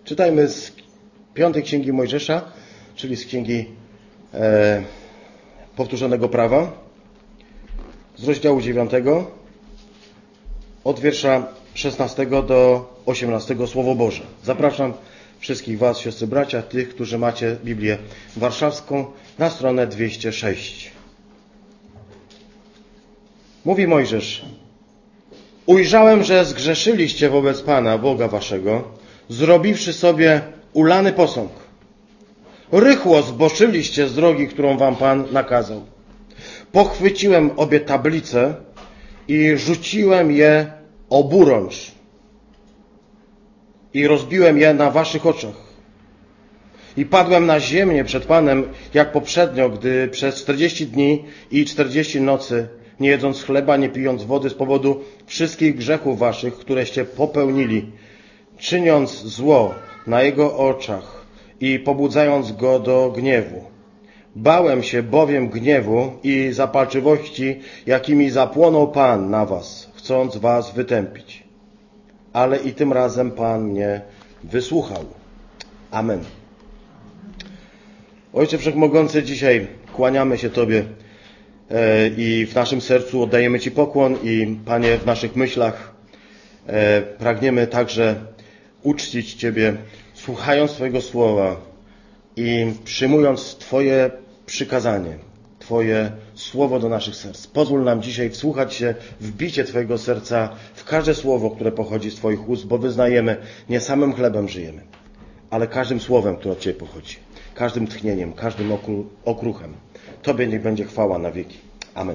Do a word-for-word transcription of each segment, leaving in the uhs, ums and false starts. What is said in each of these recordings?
Czytajmy z piątej Księgi Mojżesza, czyli z Księgi e, Powtórzonego Prawa, z rozdziału dziewiątego, od wiersza szesnastego do osiemnastego Słowo Boże. Zapraszam wszystkich Was, siostry, bracia, tych, którzy macie Biblię Warszawską, na stronę dwieście sześć. Mówi Mojżesz: ujrzałem, że zgrzeszyliście wobec Pana, Boga Waszego, zrobiwszy sobie ulany posąg. Rychło zboczyliście z drogi, którą Wam Pan nakazał. Pochwyciłem obie tablice i rzuciłem je oburącz i rozbiłem je na Waszych oczach. I padłem na ziemię przed Panem, jak poprzednio, gdy przez czterdzieści dni i czterdzieści nocy, nie jedząc chleba, nie pijąc wody, z powodu wszystkich grzechów Waszych, któreście popełnili, czyniąc zło na Jego oczach i pobudzając Go do gniewu. Bałem się bowiem gniewu i zapalczywości, jakimi zapłonął Pan na Was, chcąc Was wytępić. Ale i tym razem Pan mnie wysłuchał. Amen. Ojcze Wszechmogący, dzisiaj kłaniamy się Tobie i w naszym sercu oddajemy Ci pokłon i, Panie, w naszych myślach pragniemy także uczcić Ciebie, słuchając Twojego słowa i przyjmując Twoje przykazanie, Twoje słowo do naszych serc. Pozwól nam dzisiaj wsłuchać się w bicie Twojego serca w każde słowo, które pochodzi z Twoich ust, bo wyznajemy, nie samym chlebem żyjemy, ale każdym słowem, które od Ciebie pochodzi, każdym tchnieniem, każdym okruchem. Tobie niech będzie chwała na wieki. Amen.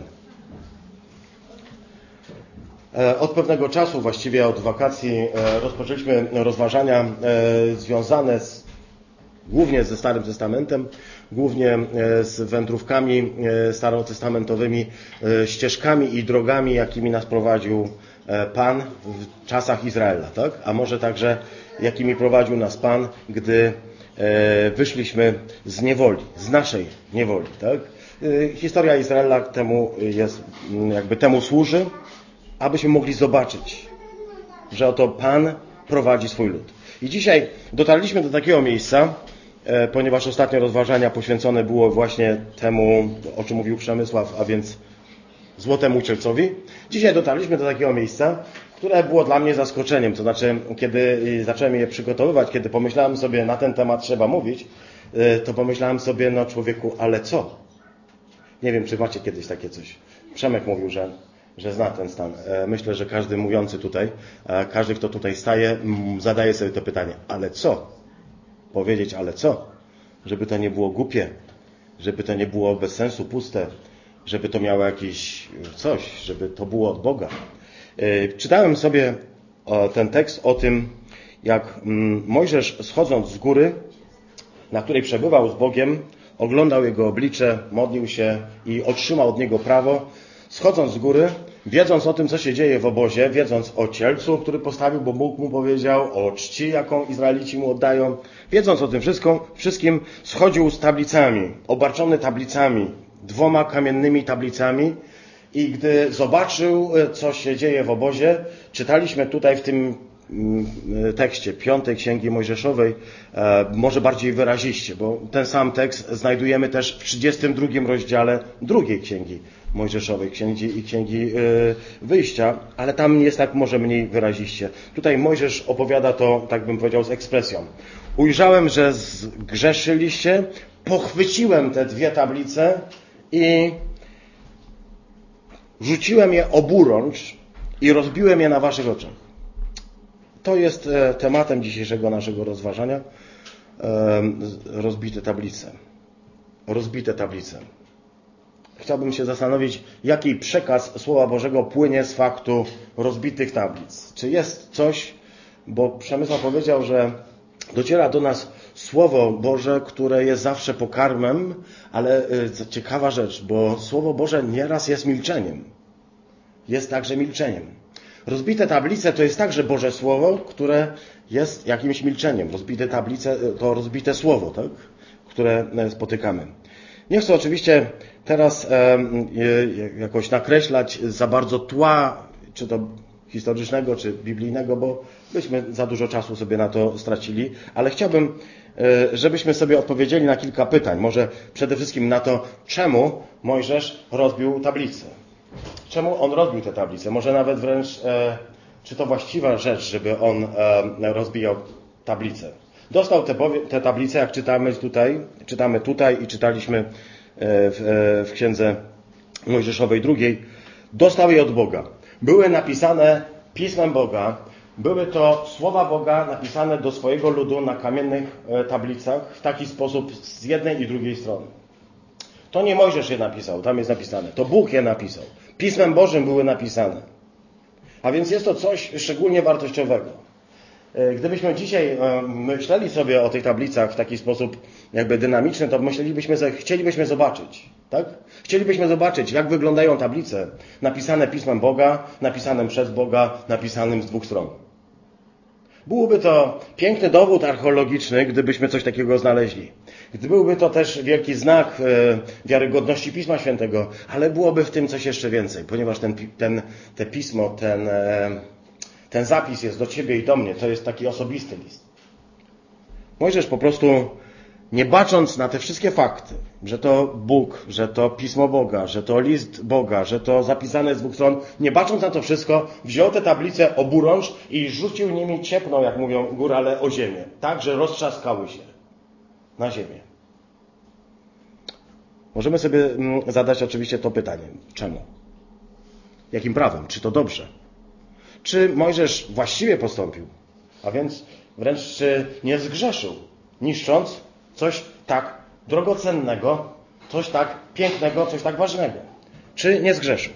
Od pewnego czasu, właściwie od wakacji, rozpoczęliśmy rozważania związane z, głównie ze Starym Testamentem, głównie z wędrówkami starotestamentowymi, ścieżkami i drogami, jakimi nas prowadził Pan w czasach Izraela, tak? A może także jakimi prowadził nas Pan, gdy wyszliśmy z niewoli, z naszej niewoli, tak? Historia Izraela temu jest, jakby temu służy, abyśmy mogli zobaczyć, że oto Pan prowadzi swój lud. I dzisiaj dotarliśmy do takiego miejsca, ponieważ ostatnie rozważania poświęcone było właśnie temu, o czym mówił Przemysław, a więc Złotemu Czerwcowi. Dzisiaj dotarliśmy do takiego miejsca, które było dla mnie zaskoczeniem. To znaczy, kiedy zacząłem je przygotowywać, kiedy pomyślałem sobie, na ten temat trzeba mówić, to pomyślałem sobie, no człowieku, ale co? Nie wiem, czy macie kiedyś takie coś. Przemek mówił, że, że zna ten stan. Myślę, że każdy mówiący tutaj, każdy, kto tutaj staje, zadaje sobie to pytanie, ale co? Powiedzieć, ale co? Żeby to nie było głupie, żeby to nie było bez sensu, puste, żeby to miało jakieś coś, żeby to było od Boga. Czytałem sobie ten tekst o tym, jak Mojżesz, schodząc z góry, na której przebywał z Bogiem, oglądał Jego oblicze, modlił się i otrzymał od Niego prawo, schodząc z góry, wiedząc o tym, co się dzieje w obozie, wiedząc o cielcu, który postawił, bo Bóg mu powiedział, o czci, jaką Izraelici mu oddają, wiedząc o tym wszystko, wszystkim, schodził z tablicami, obarczony tablicami, dwoma kamiennymi tablicami, i gdy zobaczył, co się dzieje w obozie, czytaliśmy tutaj w tym tekście piątej Księgi Mojżeszowej, może bardziej wyraziście, bo ten sam tekst znajdujemy też w trzydziestym drugim rozdziale drugiej Księgi Mojżeszowej, Księgi i Księgi Wyjścia, ale tam jest tak może mniej wyraziście. Tutaj Mojżesz opowiada to, tak bym powiedział, z ekspresją. Ujrzałem, że zgrzeszyliście, pochwyciłem te dwie tablice i rzuciłem je oburącz i rozbiłem je na waszych oczach. To jest tematem dzisiejszego naszego rozważania. Rozbite tablice. Rozbite tablice. Chciałbym się zastanowić, jaki przekaz Słowa Bożego płynie z faktu rozbitych tablic. Czy jest coś, bo Przemysław powiedział, że dociera do nas Słowo Boże, które jest zawsze pokarmem, ale ciekawa rzecz, bo Słowo Boże nieraz jest milczeniem. Jest także milczeniem. Rozbite tablice to jest także Boże Słowo, które jest jakimś milczeniem. Rozbite tablice to rozbite Słowo, tak? Które spotykamy. Nie chcę oczywiście teraz e, jakoś nakreślać za bardzo tła, czy to historycznego czy biblijnego, bo byśmy za dużo czasu sobie na to stracili, ale chciałbym, żebyśmy sobie odpowiedzieli na kilka pytań. Może przede wszystkim na to, czemu Mojżesz rozbił tablicę. Czemu on rozbił tę tablicę? Może nawet wręcz, czy to właściwa rzecz, żeby on rozbijał tablicę. Dostał te, te tablice, jak czytamy tutaj, czytamy tutaj i czytaliśmy w, w księdze Mojżeszowej drugiej, dostał je od Boga. Były napisane pismem Boga, były to słowa Boga napisane do swojego ludu na kamiennych tablicach w taki sposób z jednej i drugiej strony. To nie Mojżesz je napisał, tam jest napisane, to Bóg je napisał. Pismem Bożym były napisane. A więc jest to coś szczególnie wartościowego. Gdybyśmy dzisiaj myśleli sobie o tych tablicach w taki sposób jakby dynamiczny, to myślelibyśmy sobie, chcielibyśmy zobaczyć, tak? Chcielibyśmy zobaczyć, jak wyglądają tablice napisane pismem Boga, napisanym przez Boga, napisanym z dwóch stron. Byłby to piękny dowód archeologiczny, gdybyśmy coś takiego znaleźli. Gdy byłby to też wielki znak wiarygodności Pisma Świętego, ale byłoby w tym coś jeszcze więcej, ponieważ ten, ten, te pismo, ten... Ten zapis jest do ciebie i do mnie. To jest taki osobisty list. Mojżesz po prostu, nie bacząc na te wszystkie fakty, że to Bóg, że to Pismo Boga, że to list Boga, że to zapisane z dwóch stron, nie bacząc na to wszystko, wziął te tablice oburącz i rzucił nimi ciepną, jak mówią górale, o ziemię. Tak, że roztrzaskały się na ziemię. Możemy sobie zadać oczywiście to pytanie. Czemu? Jakim prawem? Czy to dobrze? Czy Mojżesz właściwie postąpił? A więc wręcz czy nie zgrzeszył, niszcząc coś tak drogocennego, coś tak pięknego, coś tak ważnego? Czy nie zgrzeszył?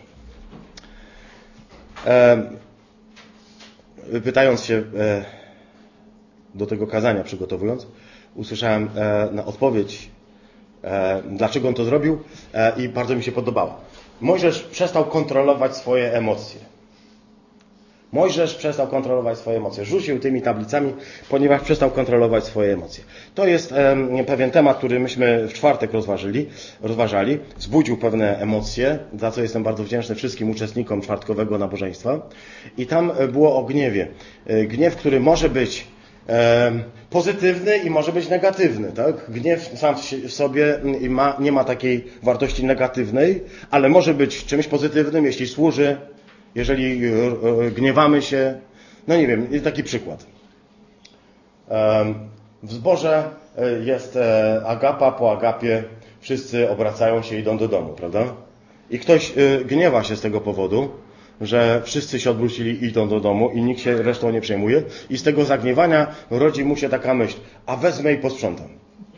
E, pytając się e, do tego kazania, przygotowując, usłyszałem e, na odpowiedź, e, dlaczego on to zrobił e, i bardzo mi się podobała. Mojżesz przestał kontrolować swoje emocje. Mojżesz przestał kontrolować swoje emocje. Rzucił tymi tablicami, ponieważ przestał kontrolować swoje emocje. To jest um, pewien temat, który myśmy w czwartek rozważyli, rozważali. Wzbudził pewne emocje, za co jestem bardzo wdzięczny wszystkim uczestnikom czwartkowego nabożeństwa. I tam było o gniewie. Gniew, który może być um, pozytywny i może być negatywny. Tak? Gniew sam w sobie ma, nie ma takiej wartości negatywnej, ale może być czymś pozytywnym, jeśli służy, jeżeli gniewamy się. No nie wiem, taki przykład. W zborze jest agapa, po agapie wszyscy obracają się i idą do domu, prawda? I ktoś gniewa się z tego powodu, że wszyscy się odwrócili i idą do domu i nikt się resztą nie przejmuje. I z tego zagniewania rodzi mu się taka myśl, a wezmę i posprzątam.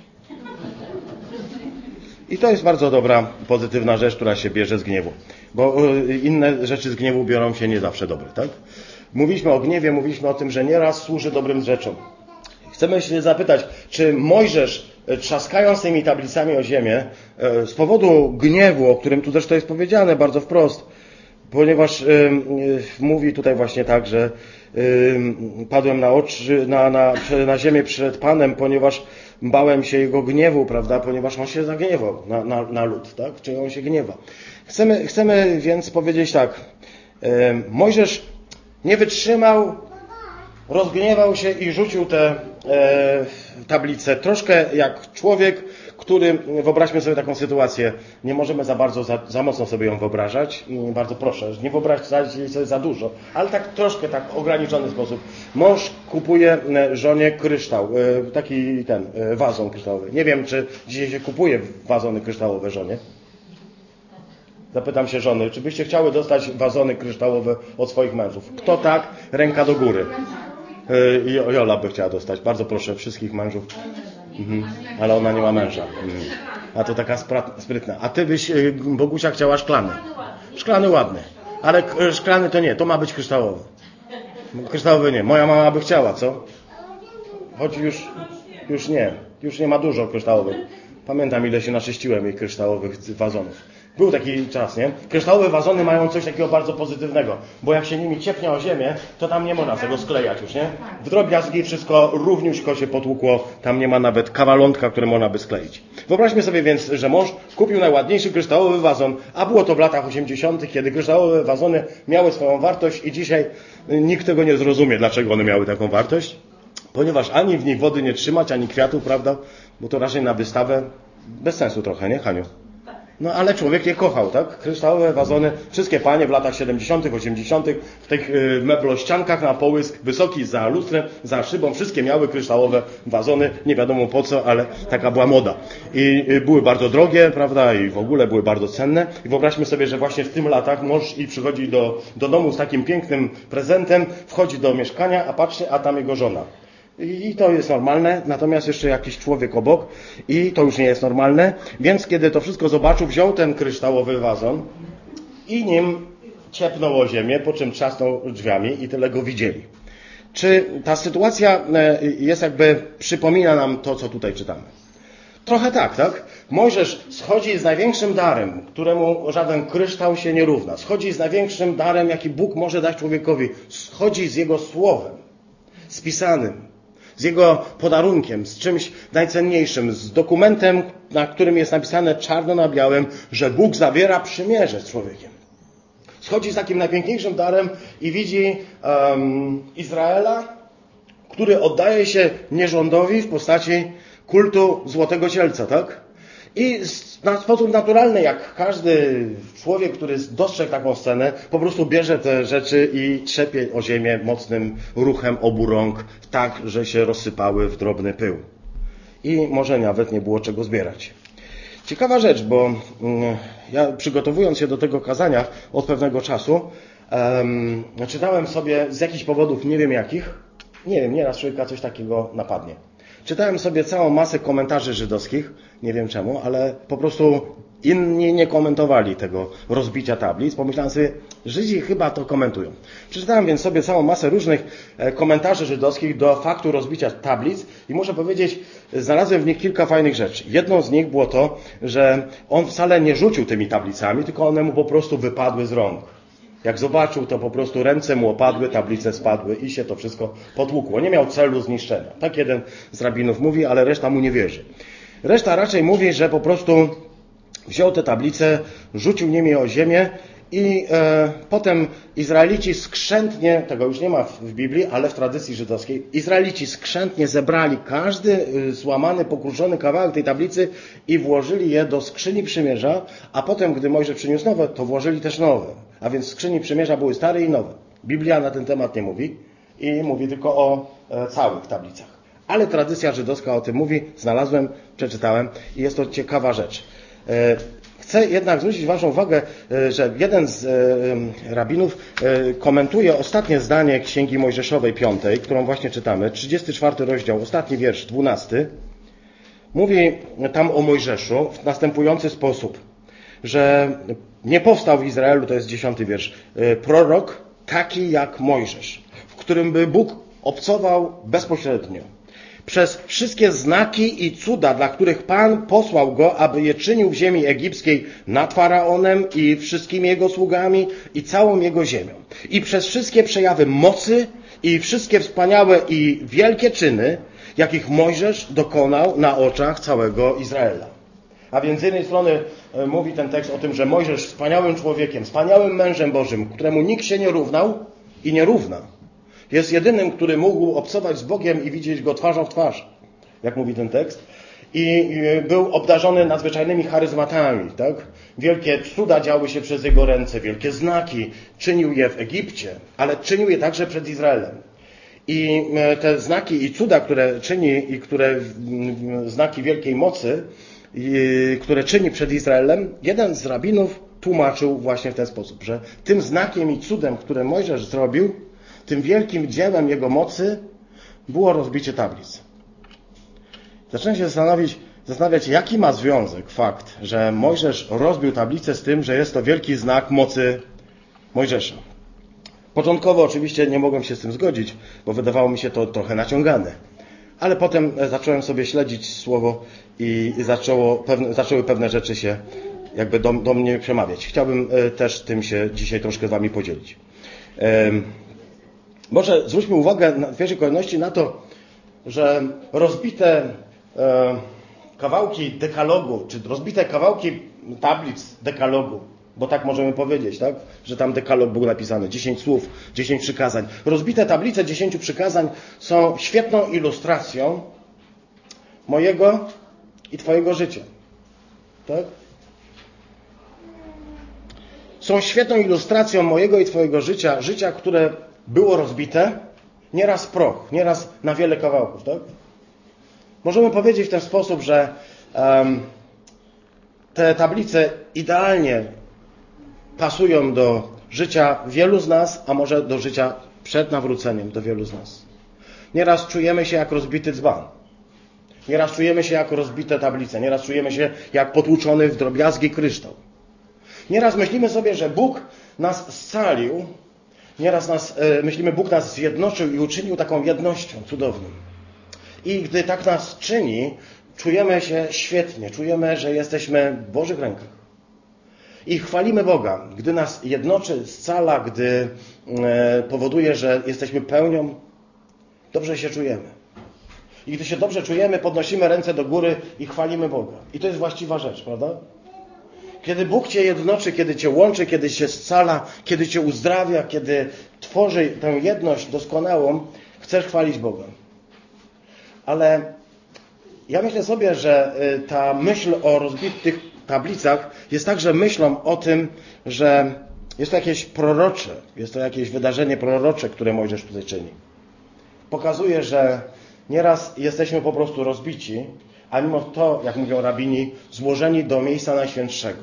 I to jest bardzo dobra, pozytywna rzecz, która się bierze z gniewu. Bo inne rzeczy z gniewu biorą się nie zawsze dobre, tak? Mówiliśmy o gniewie, mówiliśmy o tym, że nieraz służy dobrym rzeczom. Chcemy się zapytać, czy Mojżesz, trzaskając tymi tablicami o ziemię, z powodu gniewu, o którym tu zresztą jest powiedziane bardzo wprost, ponieważ y, y, mówi tutaj właśnie tak, że y, padłem na oczy, na, na, na ziemię przed Panem, ponieważ bałem się Jego gniewu, prawda, ponieważ On się zagniewał na, na, na lud, tak, czyli On się gniewa. Chcemy, chcemy więc powiedzieć tak, y, Mojżesz nie wytrzymał, rozgniewał się i rzucił te e, tablice. Troszkę jak człowiek, który, wyobraźmy sobie taką sytuację, nie możemy za bardzo, za, za mocno sobie ją wyobrażać. Bardzo proszę, nie wyobraźcie sobie za dużo, ale tak troszkę, tak w ograniczony sposób. Mąż kupuje żonie kryształ, e, taki ten, e, wazon kryształowy. Nie wiem, czy dzisiaj się kupuje wazony kryształowe żonie. Zapytam się żony, czy byście chciały dostać wazony kryształowe od swoich mężów? Kto tak? Ręka do góry. Yy, Jola by chciała dostać. Bardzo proszę wszystkich mężów. Mhm. Ale ona nie ma męża. Mhm. A to taka sprytna. A ty byś, yy, Bogusia, chciała szklany. Szklany ładny. Ale yy, szklany to nie. To ma być kryształowy. Kryształowy nie. Moja mama by chciała, co? Choć już, już nie. Już nie ma dużo kryształowych. Pamiętam, ile się naszyściłem jej kryształowych wazonów. Był taki czas, nie? Kryształowe wazony mają coś takiego bardzo pozytywnego, bo jak się nimi ciepnie o ziemię, to tam nie można tego sklejać już, nie? W drobiazgi wszystko równiuśko się potłukło, tam nie ma nawet kawalątka, które można by skleić. Wyobraźmy sobie więc, że mąż kupił najładniejszy kryształowy wazon, a było to w latach osiemdziesiątych, kiedy kryształowe wazony miały swoją wartość i dzisiaj nikt tego nie zrozumie, dlaczego one miały taką wartość. Ponieważ ani w nich wody nie trzymać, ani kwiatów, prawda? Bo to raczej na wystawę bez sensu trochę, nie, Haniu? No ale człowiek je kochał, tak? Kryształowe wazony, wszystkie panie w latach siedemdziesiątych, osiemdziesiątych w tych y, meblościankach na połysk, wysoki za lustrem, za szybą, wszystkie miały kryształowe wazony, nie wiadomo po co, ale taka była moda. I y, były bardzo drogie, prawda? I w ogóle były bardzo cenne. I wyobraźmy sobie, że właśnie w tym latach mąż i przychodzi do, do domu z takim pięknym prezentem, wchodzi do mieszkania, a patrzy, a tam jego żona. I to jest normalne, natomiast jeszcze jakiś człowiek obok i to już nie jest normalne, więc kiedy to wszystko zobaczył, wziął ten kryształowy wazon i nim ciepnął o ziemię, po czym trzasnął drzwiami i tyle go widzieli. Czy ta sytuacja jest jakby, przypomina nam to, co tutaj czytamy? Trochę tak, tak? Mojżesz schodzi z największym darem, któremu żaden kryształ się nie równa. Schodzi z największym darem, jaki Bóg może dać człowiekowi. Schodzi z jego słowem, spisanym. Z jego podarunkiem, z czymś najcenniejszym, z dokumentem, na którym jest napisane czarno na białym, że Bóg zawiera przymierze z człowiekiem. Schodzi z takim najpiękniejszym darem i widzi um, Izraela, który oddaje się nierządowi w postaci kultu złotego cielca, tak? I na sposób naturalny, jak każdy człowiek, który dostrzegł taką scenę, po prostu bierze te rzeczy i trzepie o ziemię mocnym ruchem obu rąk, tak, że się rozsypały w drobny pył. I może nawet nie było czego zbierać. Ciekawa rzecz, bo ja przygotowując się do tego kazania od pewnego czasu, um, czytałem sobie z jakichś powodów, nie wiem jakich, nie wiem, nieraz człowieka coś takiego napadnie. Czytałem sobie całą masę komentarzy żydowskich, nie wiem czemu, ale po prostu inni nie komentowali tego rozbicia tablic. Pomyślałem sobie, Żydzi chyba to komentują. Przeczytałem więc sobie całą masę różnych komentarzy żydowskich do faktu rozbicia tablic i muszę powiedzieć, znalazłem w nich kilka fajnych rzeczy. Jedną z nich było to, że on wcale nie rzucił tymi tablicami, tylko one mu po prostu wypadły z rąk. Jak zobaczył, to po prostu ręce mu opadły, tablice spadły i się to wszystko potłukło. Nie miał celu zniszczenia. Tak jeden z rabinów mówi, ale reszta mu nie wierzy. Reszta raczej mówi, że po prostu wziął te tablice, rzucił nimi o ziemię i e, potem Izraelici skrzętnie, tego już nie ma w, w Biblii, ale w tradycji żydowskiej, Izraelici skrzętnie zebrali każdy złamany, pokruszony kawałek tej tablicy i włożyli je do skrzyni przymierza, a potem, gdy Mojżesz przyniósł nowe, to włożyli też nowe. A więc skrzyni przymierza były stare i nowe. Biblia na ten temat nie mówi i mówi tylko o e, całych tablicach. Ale tradycja żydowska o tym mówi, znalazłem, przeczytałem i jest to ciekawa rzecz. E, Chcę jednak zwrócić waszą uwagę, że jeden z rabinów komentuje ostatnie zdanie Księgi Mojżeszowej piątej, którą właśnie czytamy, trzydziesty czwarty rozdział, ostatni wiersz, dwunasty. Mówi tam o Mojżeszu w następujący sposób, że nie powstał w Izraelu, to jest dziesiąty wiersz, prorok taki jak Mojżesz, w którym by Bóg obcował bezpośrednio. Przez wszystkie znaki i cuda, dla których Pan posłał go, aby je czynił w ziemi egipskiej nad Faraonem i wszystkimi jego sługami i całą jego ziemią. I przez wszystkie przejawy mocy i wszystkie wspaniałe i wielkie czyny, jakich Mojżesz dokonał na oczach całego Izraela. A więc z jednej strony mówi ten tekst o tym, że Mojżesz wspaniałym człowiekiem, wspaniałym mężem Bożym, któremu nikt się nie równał i nie równa. Jest jedynym, który mógł obcować z Bogiem i widzieć Go twarzą w twarz, jak mówi ten tekst. I był obdarzony nadzwyczajnymi charyzmatami, tak? Wielkie cuda działy się przez jego ręce, wielkie znaki. Czynił je w Egipcie, ale czynił je także przed Izraelem. I te znaki i cuda, które czyni, i które znaki wielkiej mocy, i, które czyni przed Izraelem, jeden z rabinów tłumaczył właśnie w ten sposób, że tym znakiem i cudem, które Mojżesz zrobił, tym wielkim dziełem jego mocy było rozbicie tablic. Zacząłem się zastanowić, zastanawiać, jaki ma związek fakt, że Mojżesz rozbił tablicę z tym, że jest to wielki znak mocy Mojżesza. Początkowo oczywiście nie mogłem się z tym zgodzić, bo wydawało mi się to trochę naciągane. Ale potem zacząłem sobie śledzić słowo i zaczęło, pewne, zaczęły pewne rzeczy się jakby do, do mnie przemawiać. Chciałbym też tym się dzisiaj troszkę z wami podzielić. Może zwróćmy uwagę w pierwszej kolejności na to, że rozbite kawałki dekalogu, czy rozbite kawałki tablic dekalogu, bo tak możemy powiedzieć, tak? Że tam dekalog był napisany, dziesięć słów, dziesięć przykazań. Rozbite tablice dziesięciu przykazań są świetną ilustracją mojego i twojego życia. Tak? Są świetną ilustracją mojego i twojego życia, życia, które było rozbite, nieraz w proch, nieraz na wiele kawałków. Tak? Możemy powiedzieć w ten sposób, że um, te tablice idealnie pasują do życia wielu z nas, a może do życia przed nawróceniem do wielu z nas. Nieraz czujemy się jak rozbity dzban. Nieraz czujemy się jak rozbite tablice. Nieraz czujemy się jak potłuczony w drobiazgi kryształ. Nieraz myślimy sobie, że Bóg nas scalił. Nieraz nas, e, myślimy, Bóg nas zjednoczył i uczynił taką jednością cudowną. I gdy tak nas czyni, czujemy się świetnie. Czujemy, że jesteśmy w Bożych rękach. I chwalimy Boga, gdy nas jednoczy, scala, gdy e, powoduje, że jesteśmy pełnią, dobrze się czujemy. I gdy się dobrze czujemy, podnosimy ręce do góry i chwalimy Boga. I to jest właściwa rzecz, prawda? Kiedy Bóg Cię jednoczy, kiedy Cię łączy, kiedy Cię scala, kiedy Cię uzdrawia, kiedy tworzy tę jedność doskonałą, chcesz chwalić Boga. Ale ja myślę sobie, że ta myśl o rozbitych tablicach jest także myślą o tym, że jest to jakieś prorocze, jest to jakieś wydarzenie prorocze, które Mojżesz tutaj czyni. Pokazuje, że nieraz jesteśmy po prostu rozbici, a mimo to, jak mówią rabini, złożeni do miejsca najświętszego.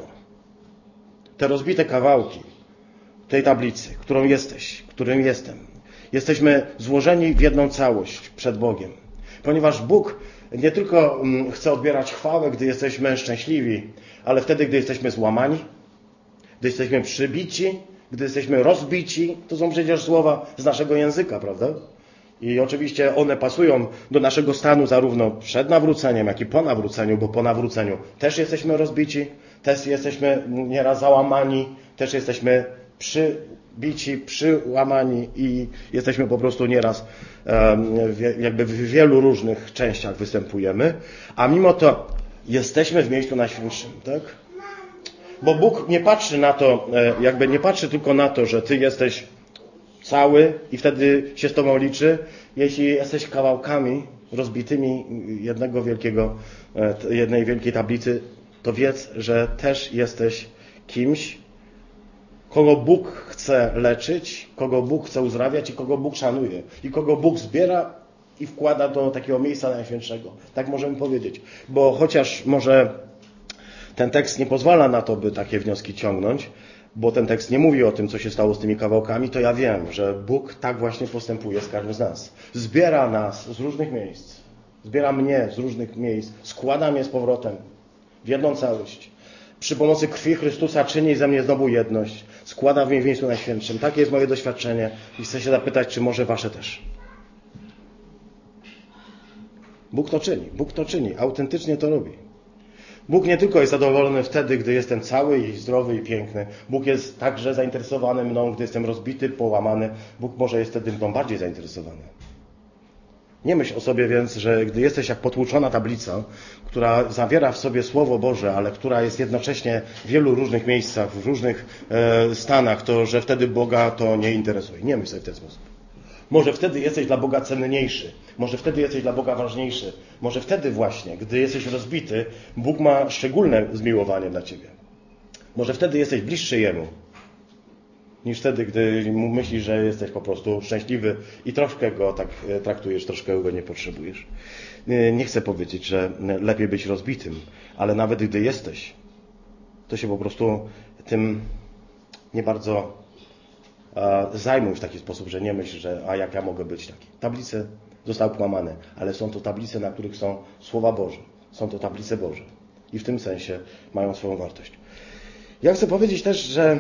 Te rozbite kawałki tej tablicy, którą jesteś, którym jestem, jesteśmy złożeni w jedną całość przed Bogiem. Ponieważ Bóg nie tylko chce odbierać chwałę, gdy jesteśmy szczęśliwi, ale wtedy, gdy jesteśmy złamani, gdy jesteśmy przybici, gdy jesteśmy rozbici, to są przecież słowa z naszego języka, prawda? I oczywiście one pasują do naszego stanu zarówno przed nawróceniem, jak i po nawróceniu, bo po nawróceniu też jesteśmy rozbici, też jesteśmy nieraz załamani, też jesteśmy przybici, przyłamani i jesteśmy po prostu nieraz jakby w wielu różnych częściach występujemy, a mimo to jesteśmy w miejscu najświętszym, tak? Bo Bóg nie patrzy na to, jakby nie patrzy tylko na to, że Ty jesteś cały i wtedy się z Tobą liczy. Jeśli jesteś kawałkami rozbitymi jednego wielkiego, jednej wielkiej tablicy, to wiedz, że też jesteś kimś, kogo Bóg chce leczyć, kogo Bóg chce uzdrawiać i kogo Bóg szanuje. I kogo Bóg zbiera i wkłada do takiego miejsca najświętszego. Tak możemy powiedzieć. Bo chociaż może ten tekst nie pozwala na to, by takie wnioski ciągnąć, bo ten tekst nie mówi o tym, co się stało z tymi kawałkami, to ja wiem, że Bóg tak właśnie postępuje z każdym z nas. Zbiera nas z różnych miejsc. Zbiera mnie z różnych miejsc. Składa mnie z powrotem w jedną całość. Przy pomocy krwi Chrystusa czyni ze mnie znowu jedność. Składa mnie w miejscu najświętszym. Takie jest moje doświadczenie i chcę się zapytać, czy może wasze też. Bóg to czyni. Bóg to czyni. Autentycznie to robi. Bóg nie tylko jest zadowolony wtedy, gdy jestem cały i zdrowy i piękny. Bóg jest także zainteresowany mną, gdy jestem rozbity, połamany. Bóg może jest wtedy mną bardziej zainteresowany. Nie myśl o sobie więc, że gdy jesteś jak potłuczona tablica, która zawiera w sobie Słowo Boże, ale która jest jednocześnie w wielu różnych miejscach, w różnych e, stanach, to że wtedy Boga to nie interesuje. Nie myśl sobie w ten sposób. Może wtedy jesteś dla Boga cenniejszy. Może wtedy jesteś dla Boga ważniejszy. Może wtedy właśnie, gdy jesteś rozbity, Bóg ma szczególne zmiłowanie dla ciebie. Może wtedy jesteś bliższy Jemu, niż wtedy, gdy myślisz, że jesteś po prostu szczęśliwy i troszkę Go tak traktujesz, troszkę Go nie potrzebujesz. Nie chcę powiedzieć, że lepiej być rozbitym, ale nawet gdy jesteś, to się po prostu tym nie bardzo zajmuj w taki sposób, że nie myśl, że a jak ja mogę być taki. Tablice zostały połamane, ale są to tablice, na których są Słowa Boże. Są to tablice Boże. I w tym sensie mają swoją wartość. Ja chcę powiedzieć też, że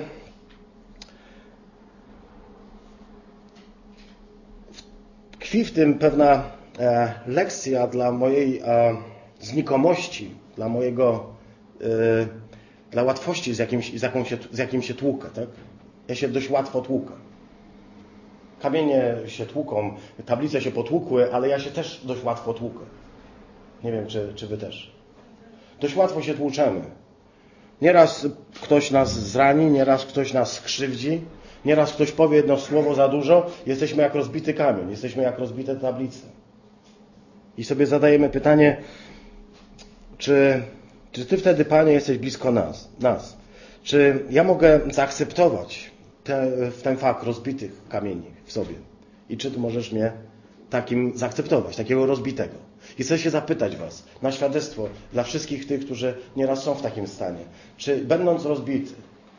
tkwi w tym pewna e, lekcja dla mojej e, znikomości, dla mojego, e, dla łatwości, z, jakimś, z, jaką się, z jakim się tłukę, tak? Ja się dość łatwo tłukę. Kamienie się tłuką, tablice się potłukły, ale ja się też dość łatwo tłukę. Nie wiem, czy, czy wy też. Dość łatwo się tłuczemy. Nieraz ktoś nas zrani, nieraz ktoś nas skrzywdzi, nieraz ktoś powie jedno słowo za dużo, jesteśmy jak rozbity kamień, jesteśmy jak rozbite tablice. I sobie zadajemy pytanie, czy, czy Ty wtedy, Panie, jesteś blisko nas, nas? Czy ja mogę zaakceptować te, ten fakt rozbitych kamieni w sobie? I czy Ty możesz mnie takim zaakceptować, takiego rozbitego? I chcę się zapytać Was na świadectwo dla wszystkich tych, którzy nieraz są w takim stanie. Czy będąc rozbity,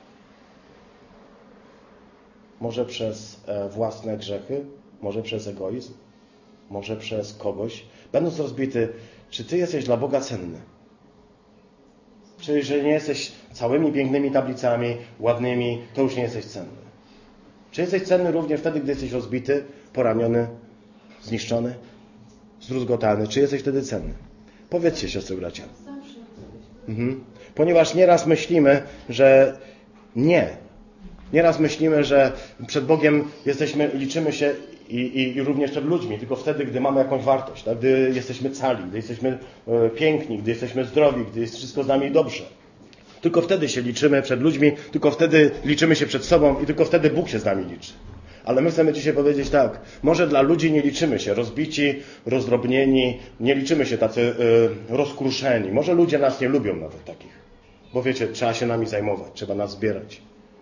może przez własne grzechy, może przez egoizm, może przez kogoś, będąc rozbity, czy Ty jesteś dla Boga cenny? Czy jeżeli nie jesteś całymi pięknymi tablicami, ładnymi, to już nie jesteś cenny? Czy jesteś cenny również wtedy, gdy jesteś rozbity, poraniony, zniszczony, zdruzgotany? Czy jesteś wtedy cenny? Powiedzcie, siostry, bracia. Mhm. Ponieważ nieraz myślimy, że nie. Nieraz myślimy, że przed Bogiem jesteśmy, liczymy się i, i, i również przed ludźmi, tylko wtedy, gdy mamy jakąś wartość, tak? Gdy jesteśmy cali, gdy jesteśmy e, piękni, gdy jesteśmy zdrowi, gdy jest wszystko z nami dobrze. Tylko wtedy się liczymy przed ludźmi, tylko wtedy liczymy się przed sobą i tylko wtedy Bóg się z nami liczy. Ale my chcemy dzisiaj powiedzieć tak, może dla ludzi nie liczymy się rozbici, rozdrobnieni, nie liczymy się tacy y, rozkruszeni. Może ludzie nas nie lubią nawet takich. Bo wiecie, trzeba się nami zajmować, trzeba nas zbierać.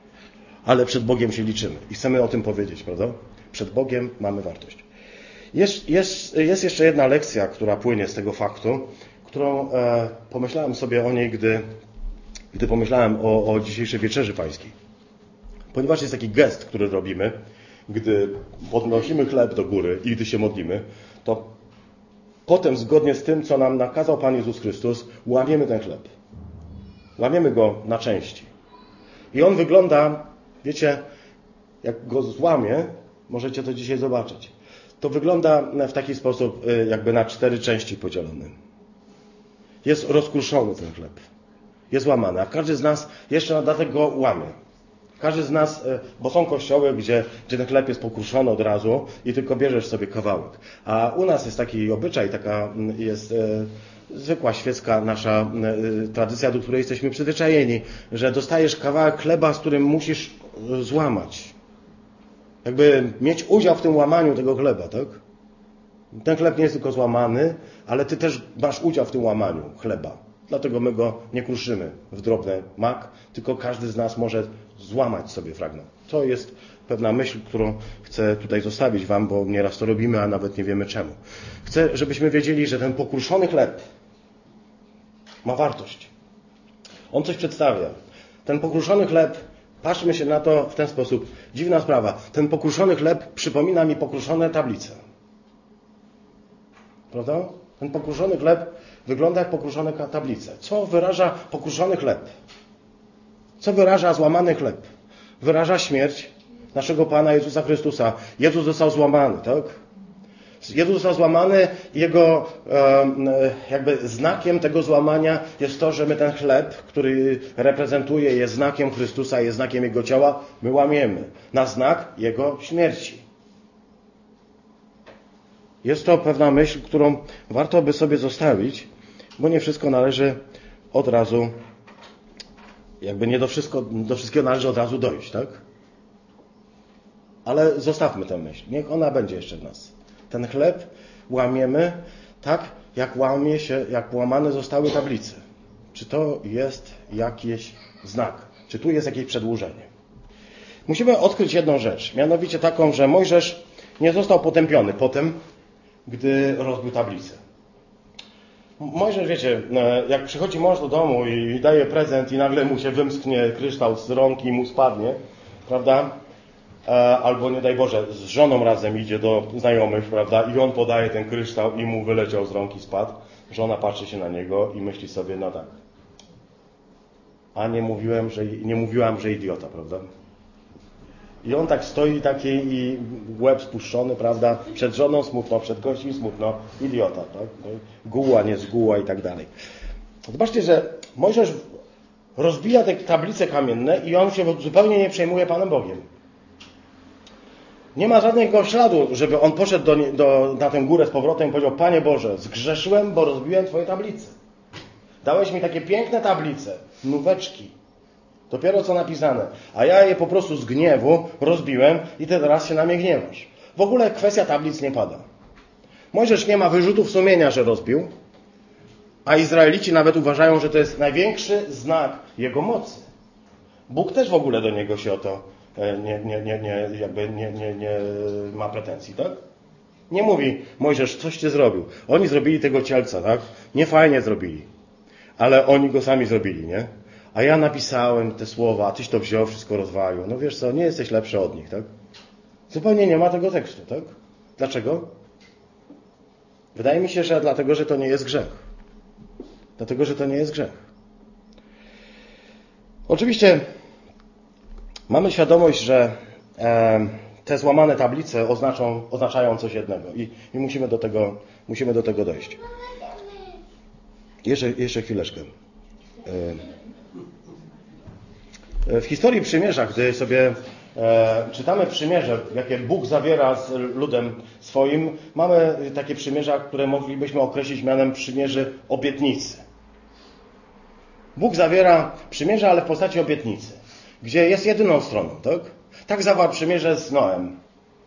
Ale przed Bogiem się liczymy i chcemy o tym powiedzieć, prawda? Przed Bogiem mamy wartość. Jest, jest, jest jeszcze jedna lekcja, która płynie z tego faktu, którą e, pomyślałem sobie o niej, gdy, gdy pomyślałem o, o dzisiejszej wieczerzy pańskiej. Ponieważ jest taki gest, który robimy, gdy podnosimy chleb do góry i gdy się modlimy, to potem zgodnie z tym, co nam nakazał Pan Jezus Chrystus, łamiemy ten chleb. Łamiemy go na części. I on wygląda, wiecie, jak go złamię, możecie to dzisiaj zobaczyć, to wygląda w taki sposób jakby na cztery części podzielony. Jest rozkruszony ten chleb. Jest łamany, a każdy z nas jeszcze na dodatek go łamie. Każdy z nas, bo są kościoły, gdzie, gdzie ten chleb jest pokruszony od razu i tylko bierzesz sobie kawałek. A u nas jest taki obyczaj, taka jest e, zwykła świecka nasza e, tradycja, do której jesteśmy przyzwyczajeni, że dostajesz kawałek chleba, z którym musisz złamać. Jakby mieć udział w tym łamaniu tego chleba, tak? Ten chleb nie jest tylko złamany, ale ty też masz udział w tym łamaniu chleba. Dlatego my go nie kruszymy w drobny mak, tylko każdy z nas może złamać sobie fragment. To jest pewna myśl, którą chcę tutaj zostawić wam, bo nieraz to robimy, a nawet nie wiemy czemu. Chcę, żebyśmy wiedzieli, że ten pokruszony chleb ma wartość. On coś przedstawia. Ten pokruszony chleb, patrzmy się na to w ten sposób. Dziwna sprawa. Ten pokruszony chleb przypomina mi pokruszone tablice. Prawda? Ten pokruszony chleb wygląda jak pokruszone tablice. Co wyraża pokruszony chleb? Co wyraża złamany chleb? Wyraża śmierć naszego Pana Jezusa Chrystusa. Jezus został złamany, tak? Jezus został złamany i jego jakby znakiem tego złamania jest to, że my ten chleb, który reprezentuje, jest znakiem Chrystusa, jest znakiem Jego ciała, my łamiemy na znak Jego śmierci. Jest to pewna myśl, którą warto by sobie zostawić, bo nie wszystko należy od razu, jakby nie do, wszystko, do wszystkiego należy od razu dojść, tak? Ale zostawmy tę myśl. Niech ona będzie jeszcze w nas. Ten chleb łamiemy tak, jak łamie się, jak łamane zostały tablice. Czy to jest jakiś znak? Czy tu jest jakieś przedłużenie? Musimy odkryć jedną rzecz, mianowicie taką, że Mojżesz nie został potępiony potem, gdy rozbił tablicę. Mojżesz, wiecie, jak przychodzi mąż do domu i daje prezent i nagle mu się wymsknie kryształ z rąk i mu spadnie, prawda? Albo nie daj Boże, z żoną razem idzie do znajomych, prawda? I on podaje ten kryształ i mu wyleciał z rąk i spadł. Żona patrzy się na niego i myśli sobie, no tak. A nie mówiłem, że, nie mówiłam, że idiota, prawda? I on tak stoi taki i łeb spuszczony, prawda? Przed żoną smutno, przed gościem smutno. Idiota, tak? Guła, nie zguła i tak dalej. Zobaczcie, że Mojżesz rozbija te tablice kamienne i on się zupełnie nie przejmuje Panem Bogiem. Nie ma żadnego śladu, żeby on poszedł do, do, na tę górę z powrotem i powiedział: Panie Boże, zgrzeszyłem, bo rozbiłem Twoje tablice. Dałeś mi takie piękne tablice, nóweczki. Dopiero co napisane. A ja je po prostu z gniewu rozbiłem i Ty teraz się na mnie gniewasz. W ogóle kwestia tablic nie pada. Mojżesz nie ma wyrzutów sumienia, że rozbił, a Izraelici nawet uważają, że to jest największy znak Jego mocy. Bóg też w ogóle do niego się o to nie, nie, nie, nie, jakby nie, nie, nie ma pretensji, tak? Nie mówi: Mojżesz, coś Ty zrobił. Oni zrobili tego cielca, tak? Nie fajnie zrobili. Ale oni go sami zrobili, nie? A ja napisałem te słowa, a Tyś to wziął, wszystko rozwalił. No wiesz co, nie jesteś lepszy od nich, tak? Zupełnie nie ma tego tekstu, tak? Dlaczego? Wydaje mi się, że dlatego, że to nie jest grzech. Dlatego, że to nie jest grzech. Oczywiście mamy świadomość, że e, te złamane tablice oznaczą, oznaczają coś jednego i, i musimy do tego, musimy do tego dojść. Jeszcze, jeszcze chwileczkę. E, w historii przymierza, gdy sobie e, czytamy przymierze, jakie Bóg zawiera z ludem swoim, mamy takie przymierza, które moglibyśmy określić mianem przymierzy obietnicy. Bóg zawiera przymierze, ale w postaci obietnicy, gdzie jest jedyną stroną, tak? Tak zawarł przymierze z Noem.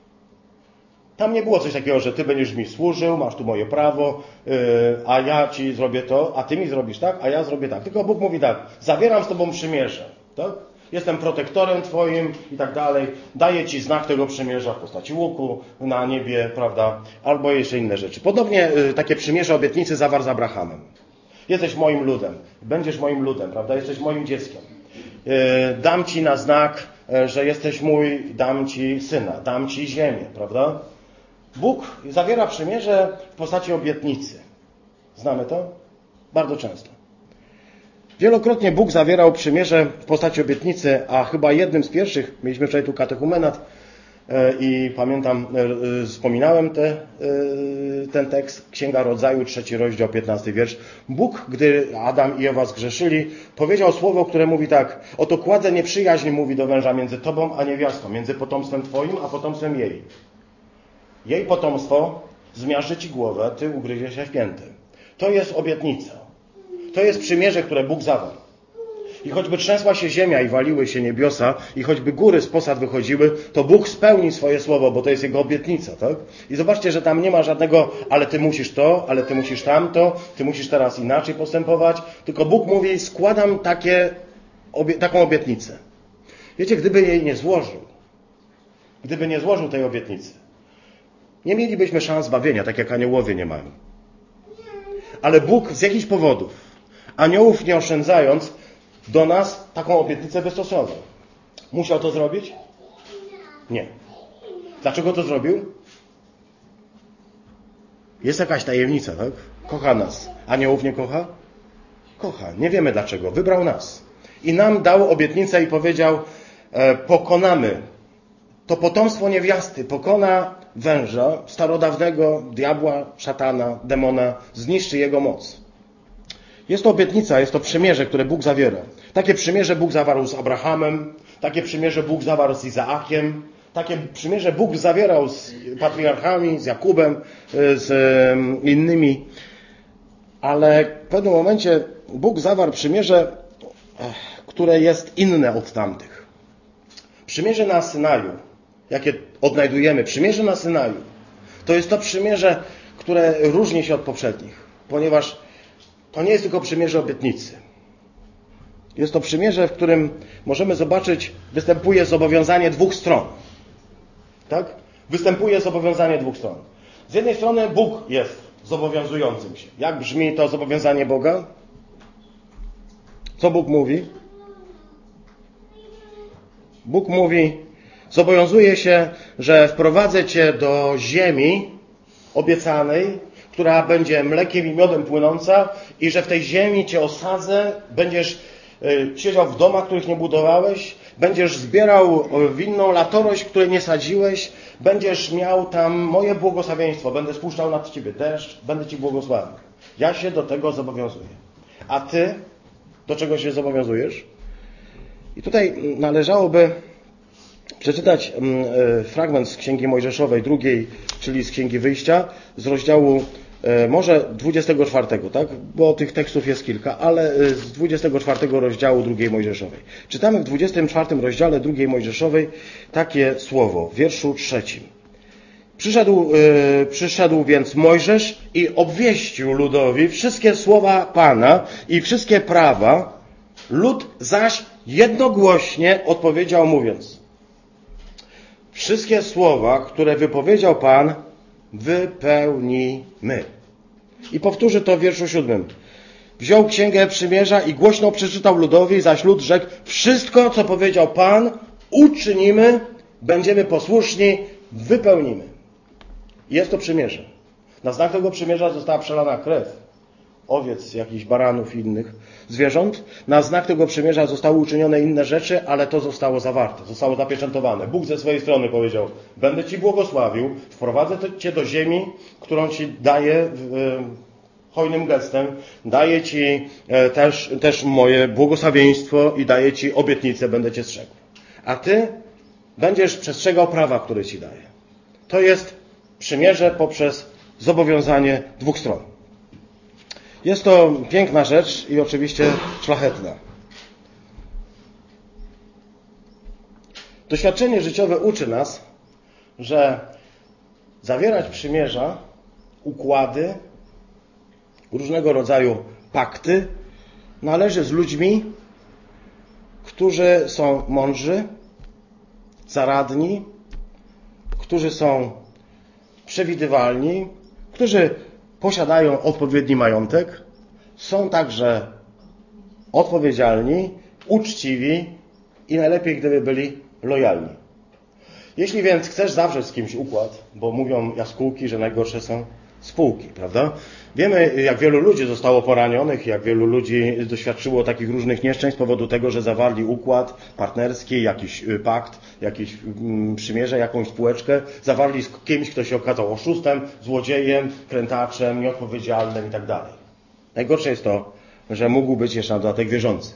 Tam nie było coś takiego, że Ty będziesz mi służył, masz tu moje prawo, yy, a ja Ci zrobię to, a Ty mi zrobisz tak, a ja zrobię tak. Tylko Bóg mówi tak: zawieram z Tobą przymierze, tak? Jestem protektorem Twoim i tak dalej. Daję Ci znak tego przymierza w postaci łuku na niebie, prawda? Albo jeszcze inne rzeczy. Podobnie yy, takie przymierze obietnicy zawarł z Abrahamem. Jesteś moim ludem, będziesz moim ludem, prawda? Jesteś moim dzieckiem. Yy, dam Ci na znak, yy, że jesteś mój, dam Ci syna, dam Ci ziemię, prawda? Bóg zawiera przymierze w postaci obietnicy. Znamy to? Bardzo często. Wielokrotnie Bóg zawierał przymierze w postaci obietnicy, a chyba jednym z pierwszych, mieliśmy wczoraj tu katechumenat i pamiętam, wspominałem te, ten tekst, Księga Rodzaju, trzeci rozdział, piętnasty wiersz. Bóg, gdy Adam i Ewa zgrzeszyli, powiedział słowo, które mówi tak: oto kładzę nieprzyjaźń, mówi do węża, między tobą a niewiastą, między potomstwem twoim a potomstwem jej. Jej potomstwo zmiażdży ci głowę, ty ugryziesz się w pięty. To jest obietnica. To jest przymierze, które Bóg zawarł. I choćby trzęsła się ziemia i waliły się niebiosa, i choćby góry z posad wychodziły, to Bóg spełni swoje słowo, bo to jest Jego obietnica, tak? I zobaczcie, że tam nie ma żadnego: ale ty musisz to, ale ty musisz tamto, ty musisz teraz inaczej postępować. Tylko Bóg mówi: składam takie, obie, taką obietnicę. Wiecie, gdyby jej nie złożył, gdyby nie złożył tej obietnicy, nie mielibyśmy szans zbawienia, tak jak aniołowie nie mają. Ale Bóg z jakichś powodów, aniołów nie oszczędzając, do nas taką obietnicę wystosował. Musiał to zrobić? Nie. Dlaczego to zrobił? Jest jakaś tajemnica, tak? Kocha nas. Aniołów nie kocha? Kocha. Nie wiemy dlaczego. Wybrał nas. I nam dał obietnicę i powiedział: e, pokonamy. To potomstwo niewiasty pokona węża, starodawnego diabła, szatana, demona, zniszczy jego moc. Jest to obietnica, jest to przymierze, które Bóg zawiera. Takie przymierze Bóg zawarł z Abrahamem, takie przymierze Bóg zawarł z Izaakiem, takie przymierze Bóg zawierał z patriarchami, z Jakubem, z innymi. Ale w pewnym momencie Bóg zawarł przymierze, które jest inne od tamtych. Przymierze na Synaju, jakie odnajdujemy, przymierze na Synaju, to jest to przymierze, które różni się od poprzednich, ponieważ to nie jest tylko przymierze obietnicy. Jest to przymierze, w którym możemy zobaczyć, występuje zobowiązanie dwóch stron. Tak? Występuje zobowiązanie dwóch stron. Z jednej strony Bóg jest zobowiązującym się. Jak brzmi to zobowiązanie Boga? Co Bóg mówi? Bóg mówi: zobowiązuje się, że wprowadzę cię do ziemi obiecanej, która będzie mlekiem i miodem płynąca, i że w tej ziemi cię osadzę, będziesz y, siedział w domach, których nie budowałeś, będziesz zbierał winną latorość, której nie sadziłeś, będziesz miał tam moje błogosławieństwo, będę spuszczał nad ciebie deszcz, będę ci błogosławił. Ja się do tego zobowiązuję. A ty Do czego się zobowiązujesz? I tutaj należałoby przeczytać fragment z Księgi Mojżeszowej, drugiej, czyli z Księgi Wyjścia, z rozdziału może dwudziestego czwartego, tak? Bo tych tekstów jest kilka, ale z dwudziestego czwartego rozdziału drugiej Mojżeszowej. Czytamy w dwudziestym czwartym rozdziale drugiej Mojżeszowej takie słowo, w wierszu trzecim. Przyszedł, yy, przyszedł więc Mojżesz i obwieścił ludowi wszystkie słowa Pana i wszystkie prawa. Lud zaś jednogłośnie odpowiedział mówiąc: wszystkie słowa, które wypowiedział Pan, wypełnimy. I powtórzy to w wierszu siódmym. Wziął Księgę Przymierza i głośno przeczytał ludowi, zaś lud rzekł: wszystko, co powiedział Pan, uczynimy, będziemy posłuszni, wypełnimy. Jest to przymierze. Na znak tego przymierza została przelana krew owiec, jakichś baranów i innych zwierząt. Na znak tego przymierza zostały uczynione inne rzeczy, ale to zostało zawarte, zostało zapieczętowane. Bóg ze swojej strony powiedział: będę Ci błogosławił, wprowadzę Cię do ziemi, którą Ci daję hojnym gestem, daję Ci też, też moje błogosławieństwo i daję Ci obietnicę, będę Cię strzegł. A Ty będziesz przestrzegał prawa, które Ci daję. To jest przymierze poprzez zobowiązanie dwóch stron. Jest to piękna rzecz i oczywiście szlachetna. Doświadczenie życiowe uczy nas, że zawierać przymierza, układy, różnego rodzaju pakty należy z ludźmi, którzy są mądrzy, zaradni, którzy są przewidywalni, którzy posiadają odpowiedni majątek, są także odpowiedzialni, uczciwi i najlepiej, gdyby byli lojalni. Jeśli więc chcesz zawrzeć z kimś układ, bo mówią jaskółki, że najgorsze są spółki, prawda? Wiemy, jak wielu ludzi zostało poranionych, jak wielu ludzi doświadczyło takich różnych nieszczęść z powodu tego, że zawarli układ partnerski, jakiś pakt, jakieś przymierze, jakąś spółeczkę, zawarli z kimś, kto się okazał oszustem, złodziejem, krętaczem, nieodpowiedzialnym i tak dalej. Najgorsze jest to, że mógł być jeszcze na dodatek wierzący.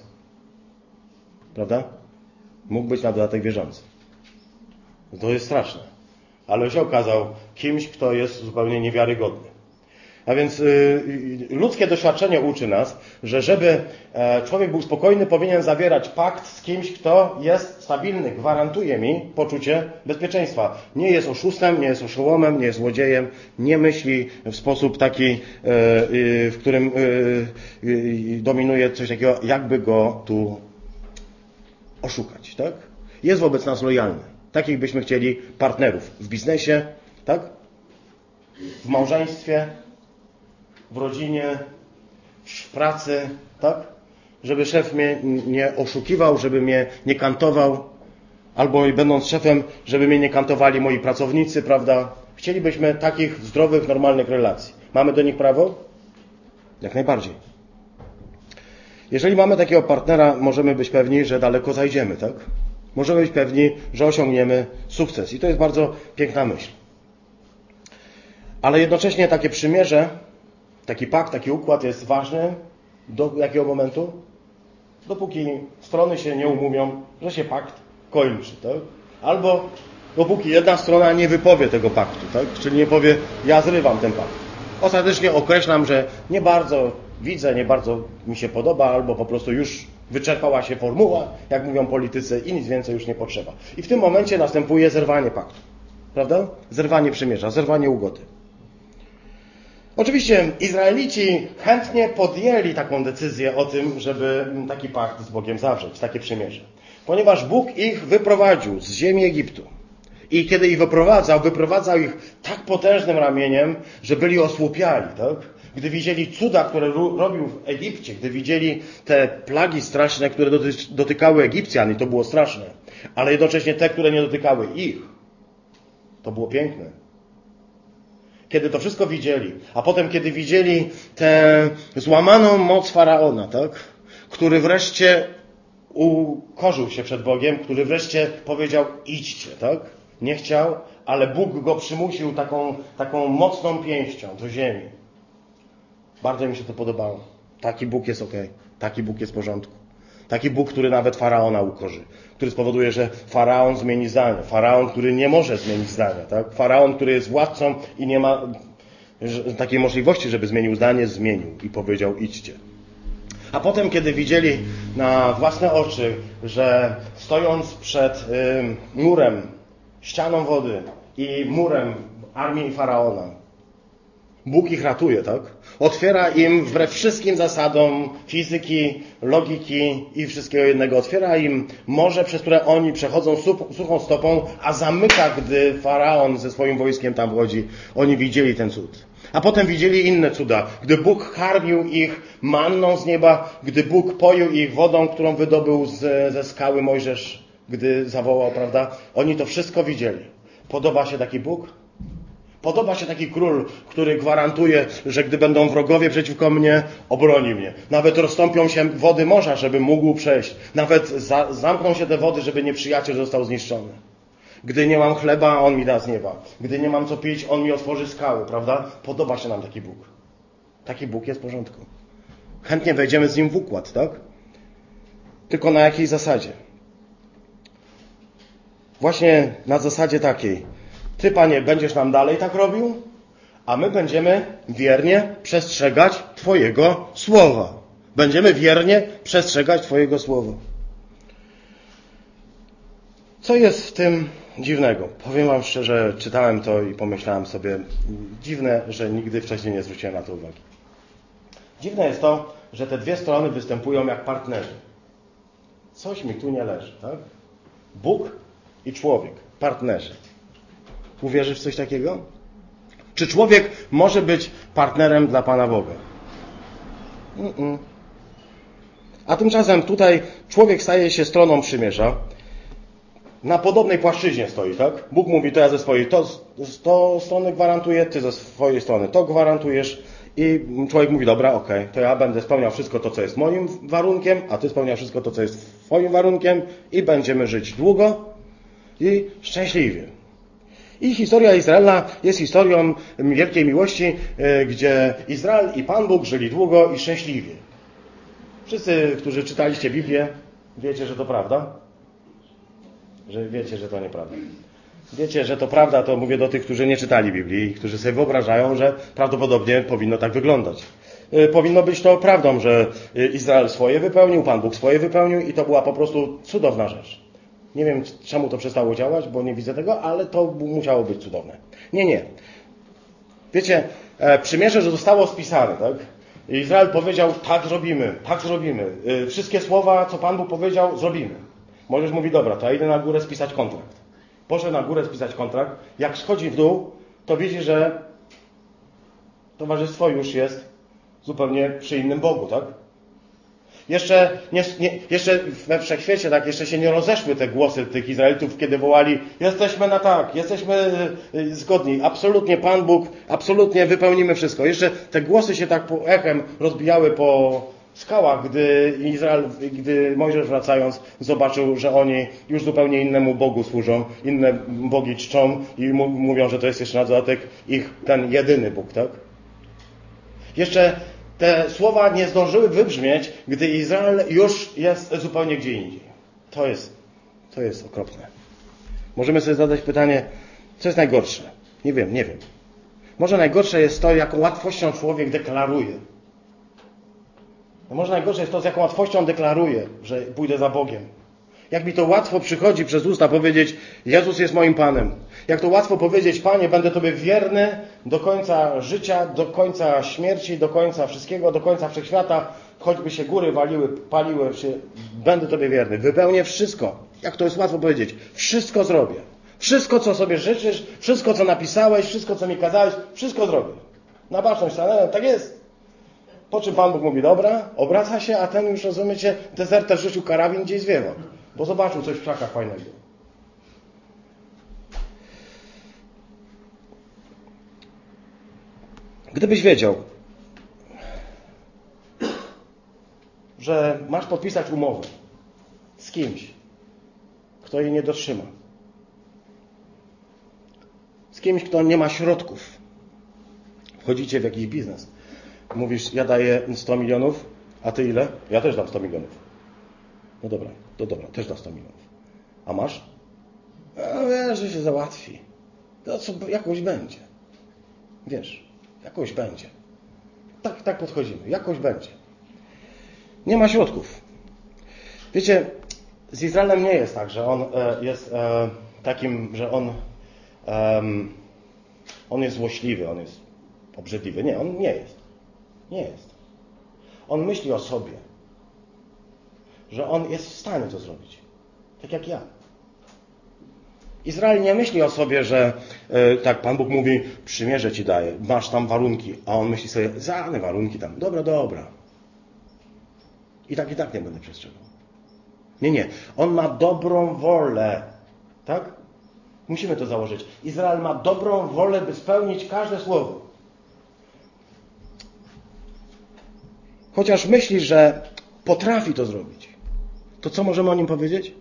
Prawda? Mógł być na dodatek wierzący. To jest straszne. Ale się okazał kimś, kto jest zupełnie niewiarygodny. A więc y, ludzkie doświadczenie uczy nas, że żeby e, człowiek był spokojny, powinien zawierać pakt z kimś, kto jest stabilny, gwarantuje mi poczucie bezpieczeństwa. Nie jest oszustem, nie jest oszołomem, nie jest złodziejem, nie myśli w sposób taki, e, y, w którym y, y, dominuje coś takiego, jakby go tu oszukać. Tak? Jest wobec nas lojalny. Takich byśmy chcieli partnerów w biznesie, tak? W małżeństwie, w rodzinie, w pracy, tak? Żeby szef mnie nie oszukiwał, żeby mnie nie kantował, albo będąc szefem, żeby mnie nie kantowali moi pracownicy, prawda? Chcielibyśmy takich zdrowych, normalnych relacji. Mamy do nich prawo? Jak najbardziej. Jeżeli mamy takiego partnera, możemy być pewni, że daleko zajdziemy, tak? Możemy być pewni, że osiągniemy sukces. I to jest bardzo piękna myśl. Ale jednocześnie takie przymierze, taki pakt, taki układ jest ważny do jakiego momentu? Dopóki strony się nie umówią, że się pakt kończy. Tak? Albo dopóki jedna strona nie wypowie tego paktu. Tak? Czyli nie powie: ja zrywam ten pakt. Ostatecznie określam, że nie bardzo widzę, nie bardzo mi się podoba, albo po prostu już wyczerpała się formuła, jak mówią politycy, i nic więcej już nie potrzeba. I w tym momencie następuje zerwanie paktu. Prawda? Zerwanie przymierza, zerwanie ugody. Oczywiście Izraelici chętnie podjęli taką decyzję o tym, żeby taki pakt z Bogiem zawrzeć, takie przymierze. Ponieważ Bóg ich wyprowadził z ziemi Egiptu. I kiedy ich wyprowadzał, wyprowadzał ich tak potężnym ramieniem, że byli osłupiali, tak? Gdy widzieli cuda, które robił w Egipcie, gdy widzieli te plagi straszne, które dotykały Egipcjan, i to było straszne, ale jednocześnie te, które nie dotykały ich, to było piękne. Kiedy to wszystko widzieli, a potem kiedy widzieli tę złamaną moc Faraona, tak? Który wreszcie ukorzył się przed Bogiem, który wreszcie powiedział: idźcie, tak? Nie chciał, ale Bóg go przymusił taką, taką mocną pięścią do ziemi. Bardzo mi się to podobało. Taki Bóg jest okej. Taki Bóg jest w porządku. Taki Bóg, który nawet Faraona ukorzy. Który spowoduje, że Faraon zmieni zdanie. Faraon, który nie może zmienić zdania. Tak? Faraon, który jest władcą i nie ma takiej możliwości, żeby zmienił zdanie, zmienił i powiedział idźcie. A potem, kiedy widzieli na własne oczy, że stojąc przed y, murem, ścianą wody i murem armii Faraona, Bóg ich ratuje, tak? Otwiera im wbrew wszystkim zasadom fizyki, logiki i wszystkiego jednego. Otwiera im morze, przez które oni przechodzą suchą stopą, a zamyka, gdy Faraon ze swoim wojskiem tam wchodzi. Oni widzieli ten cud. A potem widzieli inne cuda. Gdy Bóg karmił ich manną z nieba, gdy Bóg poił ich wodą, którą wydobył z, ze skały Mojżesz, gdy zawołał, prawda? Oni to wszystko widzieli. Podoba się taki Bóg? Podoba się taki król, który gwarantuje, że gdy będą wrogowie przeciwko mnie, obroni mnie. Nawet rozstąpią się wody morza, żeby mógł przejść. Nawet za, zamkną się te wody, żeby nieprzyjaciel został zniszczony. Gdy nie mam chleba, on mi da z nieba. Gdy nie mam co pić, on mi otworzy skały, prawda? Podoba się nam taki Bóg. Taki Bóg jest w porządku. Chętnie wejdziemy z nim w układ, tak? Tylko na jakiej zasadzie? Właśnie na zasadzie takiej. Ty, Panie, będziesz nam dalej tak robił, a my będziemy wiernie przestrzegać Twojego słowa. Będziemy wiernie przestrzegać Twojego słowa. Co jest w tym dziwnego? Powiem wam szczerze, czytałem to i pomyślałem sobie, dziwne, że nigdy wcześniej nie zwróciłem na to uwagi. Dziwne jest to, że te dwie strony występują jak partnerzy. Coś mi tu nie leży, tak? Bóg i człowiek, partnerzy. Uwierzysz w coś takiego? Czy człowiek może być partnerem dla Pana Boga? Mm-mm. A tymczasem tutaj człowiek staje się stroną przymierza. Na podobnej płaszczyźnie stoi, tak? Bóg mówi, to ja ze swojej to, to strony gwarantuję, ty ze swojej strony to gwarantujesz. I człowiek mówi, dobra, okej, okay, to ja będę spełniał wszystko to, co jest moim warunkiem, a ty spełniasz wszystko to, co jest twoim warunkiem i będziemy żyć długo i szczęśliwie. I historia Izraela jest historią wielkiej miłości, gdzie Izrael i Pan Bóg żyli długo i szczęśliwie. Wszyscy, którzy czytaliście Biblię, wiecie, że to prawda? Że wiecie, że to nieprawda. Wiecie, że to prawda, to mówię do tych, którzy nie czytali Biblii i którzy sobie wyobrażają, że prawdopodobnie powinno tak wyglądać. Powinno być to prawdą, że Izrael swoje wypełnił, Pan Bóg swoje wypełnił i to była po prostu cudowna rzecz. Nie wiem, czemu to przestało działać, bo nie widzę tego, ale to musiało być cudowne. Nie, nie. Wiecie, przymierze, że zostało spisane, tak? Izrael powiedział, tak zrobimy, tak zrobimy. Wszystkie słowa, co Pan Bóg powiedział, zrobimy. Mojżesz mówi, dobra, to ja idę na górę spisać kontrakt. Poszedł na górę spisać kontrakt. Jak schodzi w dół, to widzi, że towarzystwo już jest zupełnie przy innym Bogu, tak? Jeszcze, nie, nie, jeszcze we wszechświecie, tak, jeszcze się nie rozeszły te głosy tych Izraelitów, kiedy wołali, jesteśmy na tak, jesteśmy zgodni, absolutnie Pan Bóg, absolutnie wypełnimy wszystko. Jeszcze te głosy się tak po echem rozbijały po skałach, gdy Izrael, gdy Mojżesz wracając zobaczył, że oni już zupełnie innemu Bogu służą, inne bogi czczą i mówią, że to jest jeszcze na dodatek ich ten jedyny Bóg, tak? Jeszcze te słowa nie zdążyły wybrzmieć, gdy Izrael już jest zupełnie gdzie indziej. To jest, to jest okropne. Możemy sobie zadać pytanie, co jest najgorsze? Nie wiem, nie wiem. Może najgorsze jest to, jaką łatwością człowiek deklaruje. Może najgorsze jest to, z jaką łatwością deklaruje, że pójdę za Bogiem. Jak mi to łatwo przychodzi przez usta powiedzieć, Jezus jest moim Panem. Jak to łatwo powiedzieć, Panie, będę Tobie wierny do końca życia, do końca śmierci, do końca wszystkiego, do końca wszechświata. Choćby się góry waliły, paliły się, będę Tobie wierny. Wypełnię wszystko. Jak to jest łatwo powiedzieć. Wszystko zrobię. Wszystko, co sobie życzysz, wszystko, co napisałeś, wszystko, co mi kazałeś, wszystko zrobię. Na baczność stanąłem, tak jest. Po czym Pan Bóg mówi, dobra, obraca się, a ten już, rozumiecie, dezerter rzucił karabin gdzieś zwiewa. Bo zobaczył coś w krzakach fajnego. Gdybyś wiedział, że masz podpisać umowę z kimś, kto jej nie dotrzyma, z kimś, kto nie ma środków, wchodzicie w jakiś biznes, mówisz, ja daję sto milionów, A ty ile? Ja też dam sto milionów. No dobra, to dobra, też dam sto milionów. A masz? No wiesz, że się załatwi. To co, jakoś będzie. Wiesz, jakoś będzie. Tak, tak podchodzimy. Jakoś będzie. Nie ma środków. Wiecie, z Izraelem nie jest tak, że on e, jest e, takim, że on e, on jest złośliwy, on jest obrzydliwy. Nie, on nie jest. Nie jest. On myśli o sobie, że on jest w stanie to zrobić. Tak jak ja. Izrael nie myśli o sobie, że e, tak, Pan Bóg mówi, przymierze ci daje, masz tam warunki, a on myśli sobie, żadne warunki tam, dobra, dobra. I tak, i tak nie będę przestrzegał. Nie, nie. On ma dobrą wolę. Tak? Musimy to założyć. Izrael ma dobrą wolę, by spełnić każde słowo. Chociaż myśli, że potrafi to zrobić. To co możemy o nim powiedzieć?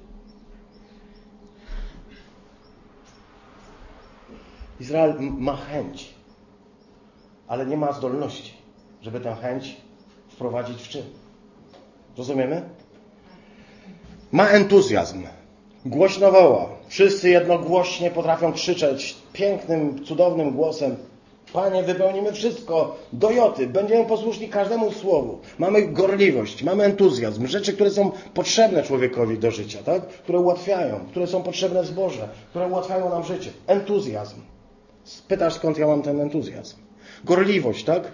Izrael ma chęć, ale nie ma zdolności, żeby tę chęć wprowadzić w czyn. Rozumiemy? Ma entuzjazm. Głośno woła. Wszyscy jednogłośnie potrafią krzyczeć pięknym, cudownym głosem. Panie, wypełnimy wszystko do joty. Będziemy posłuszni każdemu słowu. Mamy gorliwość, mamy entuzjazm. Rzeczy, które są potrzebne człowiekowi do życia, tak? Które ułatwiają, które są potrzebne w zborze, które ułatwiają nam życie. Entuzjazm. Spytasz, skąd ja mam ten entuzjazm? Gorliwość, tak?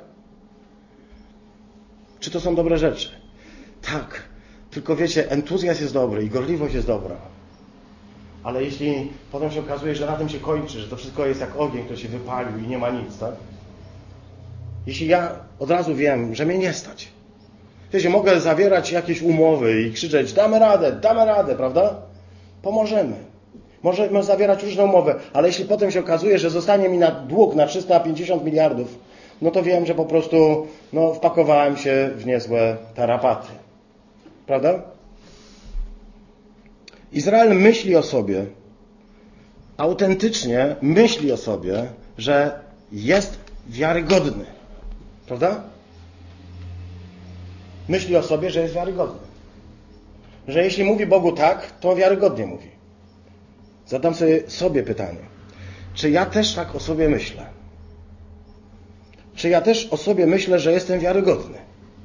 Czy to są dobre rzeczy? Tak. Tylko wiecie, entuzjazm jest dobry i gorliwość jest dobra. Ale jeśli potem się okazuje, że na tym się kończy, że to wszystko jest jak ogień, który się wypalił i nie ma nic, tak? Jeśli ja od razu wiem, że mnie nie stać. Wiecie, mogę zawierać jakieś umowy i krzyczeć, damy radę, damy radę, prawda? Pomożemy. Możemy zawierać różne umowy, ale jeśli potem się okazuje, że zostanie mi na dług na trzysta pięćdziesiąt miliardów, no to wiem, że po prostu no, wpakowałem się w niezłe tarapaty. Prawda? Izrael myśli o sobie, autentycznie myśli o sobie, że jest wiarygodny. Prawda? Myśli o sobie, że jest wiarygodny. Że jeśli mówi Bogu tak, to wiarygodnie mówi. Zadam sobie, sobie pytanie. Czy ja też tak o sobie myślę? Czy ja też o sobie myślę, że jestem wiarygodny?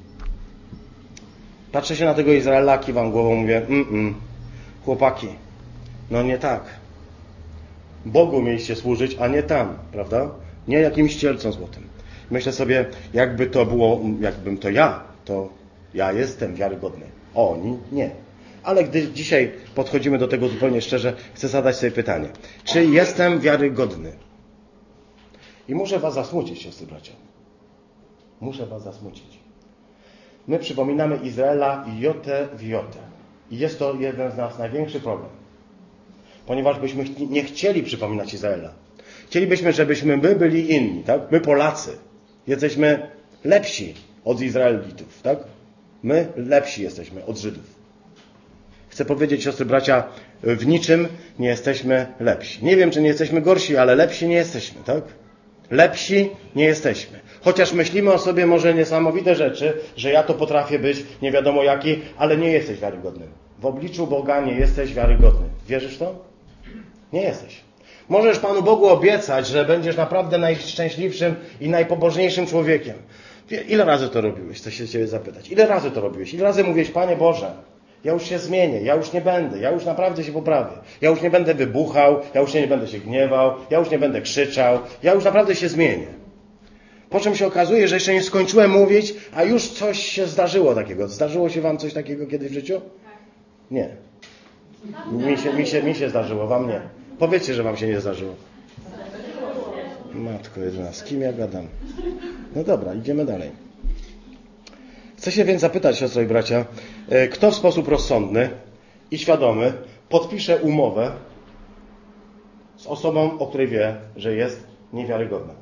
Patrzę się na tego Izraela, kiwam głową, mówię, mm, mm, chłopaki, no nie tak. Bogu mieliście służyć, a nie tam, prawda? Nie jakimś cielcom złotym. Myślę sobie, jakby to było, jakbym to ja, to ja jestem wiarygodny. Oni nie. Ale gdy dzisiaj podchodzimy do tego zupełnie szczerze, chcę zadać sobie pytanie. Czy jestem wiarygodny? I muszę was zasmucić, siostry bracia. Muszę was zasmucić. My przypominamy Izraela jotę w jotę. I jest to jeden z nas największy problem. Ponieważ byśmy nie chcieli przypominać Izraela. Chcielibyśmy, żebyśmy my byli inni, tak? My Polacy. Jesteśmy lepsi od Izraelitów, tak? My lepsi jesteśmy od Żydów. Chcę powiedzieć, siostry bracia, w niczym nie jesteśmy lepsi. Nie wiem, czy nie jesteśmy gorsi, ale lepsi nie jesteśmy, tak? Lepsi nie jesteśmy. Chociaż myślimy o sobie może niesamowite rzeczy, że ja to potrafię być, nie wiadomo jaki, ale nie jesteś wiarygodnym. W obliczu Boga nie jesteś wiarygodny. Wierzysz w to? Nie jesteś. Możesz Panu Bogu obiecać, że będziesz naprawdę najszczęśliwszym i najpobożniejszym człowiekiem. Ile razy to robiłeś? Chcę się Ciebie zapytać. Ile razy to robiłeś? Ile razy mówiłeś, Panie Boże, ja już się zmienię, ja już nie będę, ja już naprawdę się poprawię. Ja już nie będę wybuchał, ja już nie będę się gniewał, ja już nie będę krzyczał, ja już naprawdę się zmienię. Po czym się okazuje, że jeszcze nie skończyłem mówić, a już coś się zdarzyło takiego. Zdarzyło się wam coś takiego kiedyś w życiu? Nie. Mi się, mi się, mi się zdarzyło, wam nie. Powiedzcie, że wam się nie zdarzyło. Matko jedyna, z kim ja gadam? No dobra, idziemy dalej. Chcę się więc zapytać, siostro i bracia, kto w sposób rozsądny i świadomy podpisze umowę z osobą, o której wie, że jest niewiarygodna?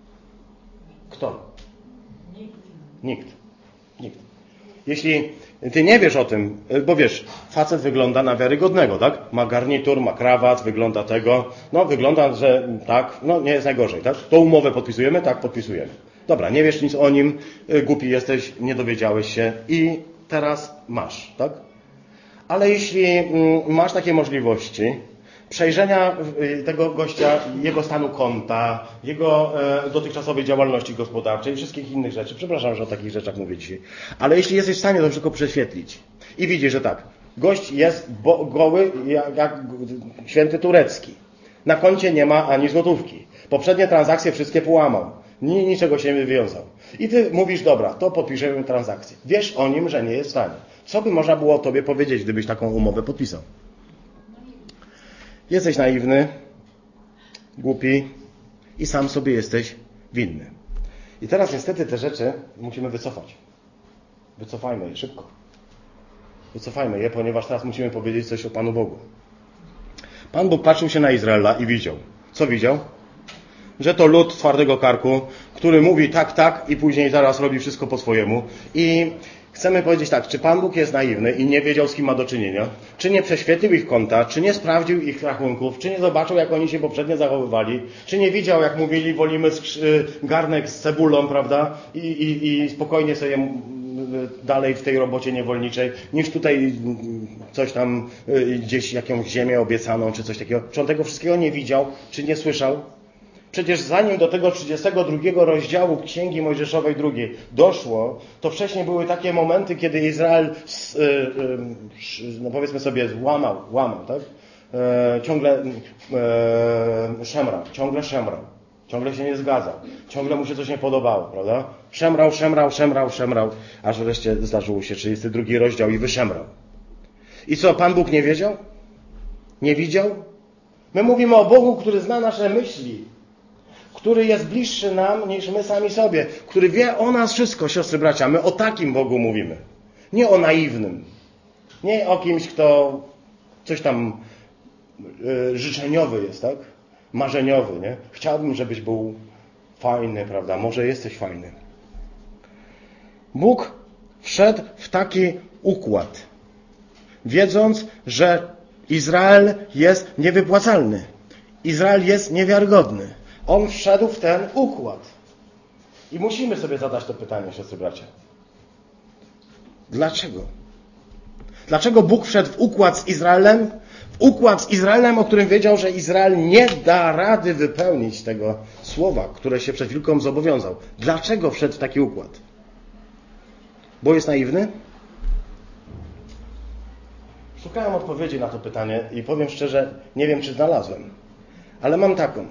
Kto? Nikt. Nikt. Nikt. Jeśli ty nie wiesz o tym, bo wiesz, facet wygląda na wiarygodnego, tak? Ma garnitur, ma krawat, wygląda tego. No, wygląda, że tak, no nie jest najgorzej, tak? To umowę podpisujemy? Tak, podpisujemy. Dobra, nie wiesz nic o nim, głupi jesteś, nie dowiedziałeś się i teraz masz, tak? Ale jeśli masz takie możliwości przejrzenia tego gościa, jego stanu konta, jego dotychczasowej działalności gospodarczej i wszystkich innych rzeczy, przepraszam, że o takich rzeczach mówię dzisiaj, ale jeśli jesteś w stanie to wszystko prześwietlić i widzisz, że tak, gość jest bo, goły jak, jak święty turecki, na koncie nie ma ani złotówki, poprzednie transakcje wszystkie połamał, ni, niczego się nie wywiązał i ty mówisz, dobra, to podpiszemy transakcję. Wiesz o nim, że nie jest w stanie. Co by można było o tobie powiedzieć, gdybyś taką umowę podpisał? Jesteś naiwny, głupi i sam sobie jesteś winny. I teraz niestety te rzeczy musimy wycofać. Wycofajmy je szybko. Wycofajmy je, ponieważ teraz musimy powiedzieć coś o Panu Bogu. Pan Bóg patrzył się na Izraela i widział. Co widział? Że to lud twardego karku, który mówi tak, tak i później zaraz robi wszystko po swojemu. I chcemy powiedzieć tak, czy Pan Bóg jest naiwny i nie wiedział, z kim ma do czynienia? Czy nie prześwietlił ich konta? Czy nie sprawdził ich rachunków? Czy nie zobaczył, jak oni się poprzednio zachowywali? Czy nie widział, jak mówili, wolimy garnek z cebulą, prawda? I, i, i spokojnie sobie dalej w tej robocie niewolniczej, niż tutaj coś tam gdzieś jakąś ziemię obiecaną, czy coś takiego. Czy on tego wszystkiego nie widział? Czy nie słyszał? Przecież zanim do tego trzydziestego drugiego rozdziału Księgi Mojżeszowej drugiej doszło, to wcześniej były takie momenty, kiedy Izrael, no powiedzmy sobie, łamał, łamał, tak? E, ciągle e, szemrał, ciągle szemrał, ciągle się nie zgadzał, ciągle mu się coś nie podobało, prawda? Szemrał, szemrał, szemrał, szemrał, aż wreszcie zdarzyło się trzydziesty drugi rozdział i wyszemrał. I co, Pan Bóg nie wiedział? Nie widział? My mówimy o Bogu, który zna nasze myśli, który jest bliższy nam niż my sami sobie, który wie o nas wszystko, siostry, bracia. My o takim Bogu mówimy. Nie o naiwnym. Nie o kimś, kto coś tam yy, życzeniowy jest, tak? Marzeniowy, nie? Chciałbym, żebyś był fajny, prawda? Może jesteś fajny. Bóg wszedł w taki układ, wiedząc, że Izrael jest niewypłacalny. Izrael jest niewiarygodny. On wszedł w ten układ. I musimy sobie zadać to pytanie, siostry, bracia. Dlaczego? Dlaczego Bóg wszedł w układ z Izraelem? W układ z Izraelem, o którym wiedział, że Izrael nie da rady wypełnić tego słowa, które się przed chwilką zobowiązał. Dlaczego wszedł w taki układ? Bo jest naiwny? Szukałem odpowiedzi na to pytanie i powiem szczerze, nie wiem, czy znalazłem. Ale mam taką.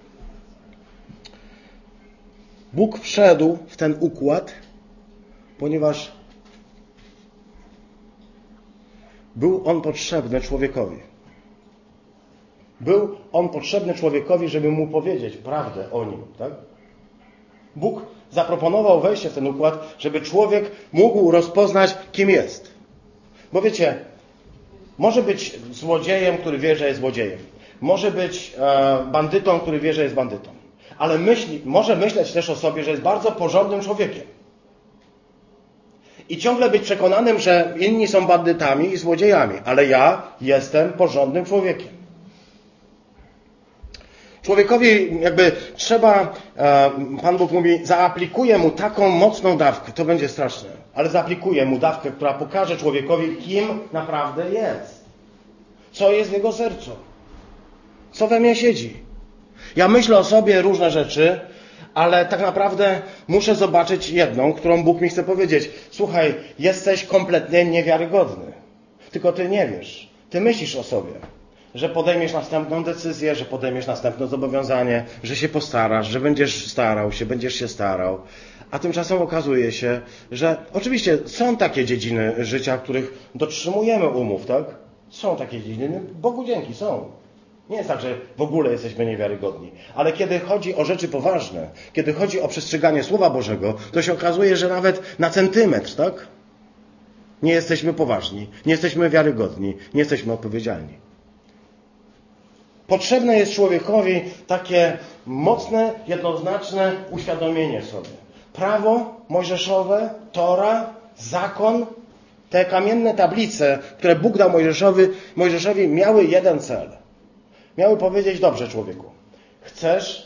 Bóg wszedł w ten układ, ponieważ był on potrzebny człowiekowi. Był on potrzebny człowiekowi, żeby mu powiedzieć prawdę o nim, tak? Bóg zaproponował wejście w ten układ, żeby człowiek mógł rozpoznać, kim jest. Bo wiecie, może być złodziejem, który wie, że jest złodziejem. Może być e, bandytą, który wie, że jest bandytą. Ale myśli, może myśleć też o sobie, że jest bardzo porządnym człowiekiem. I ciągle być przekonanym, że inni są bandytami i złodziejami, ale ja jestem porządnym człowiekiem. Człowiekowi jakby trzeba, e, Pan Bóg mówi, zaaplikuję mu taką mocną dawkę, to będzie straszne, ale zaaplikuję mu dawkę, która pokaże człowiekowi, kim naprawdę jest. Co jest w jego sercu. Co we mnie siedzi. Ja myślę o sobie różne rzeczy, ale tak naprawdę muszę zobaczyć jedną, którą Bóg mi chce powiedzieć. Słuchaj, jesteś kompletnie niewiarygodny. Tylko ty nie wiesz. Ty myślisz o sobie, że podejmiesz następną decyzję, że podejmiesz następne zobowiązanie, że się postarasz, że będziesz starał się, będziesz się starał. A tymczasem okazuje się, że oczywiście są takie dziedziny życia, w których dotrzymujemy umów, tak? Są takie dziedziny. Bogu dzięki, są. Nie jest tak, że w ogóle jesteśmy niewiarygodni. Ale kiedy chodzi o rzeczy poważne, kiedy chodzi o przestrzeganie Słowa Bożego, to się okazuje, że nawet na centymetr, tak? Nie jesteśmy poważni, nie jesteśmy wiarygodni, nie jesteśmy odpowiedzialni. Potrzebne jest człowiekowi takie mocne, jednoznaczne uświadomienie sobie. Prawo mojżeszowe, Tora, zakon, te kamienne tablice, które Bóg dał Mojżeszowi, Mojżeszowi miały jeden cel. Miały powiedzieć, dobrze człowieku, chcesz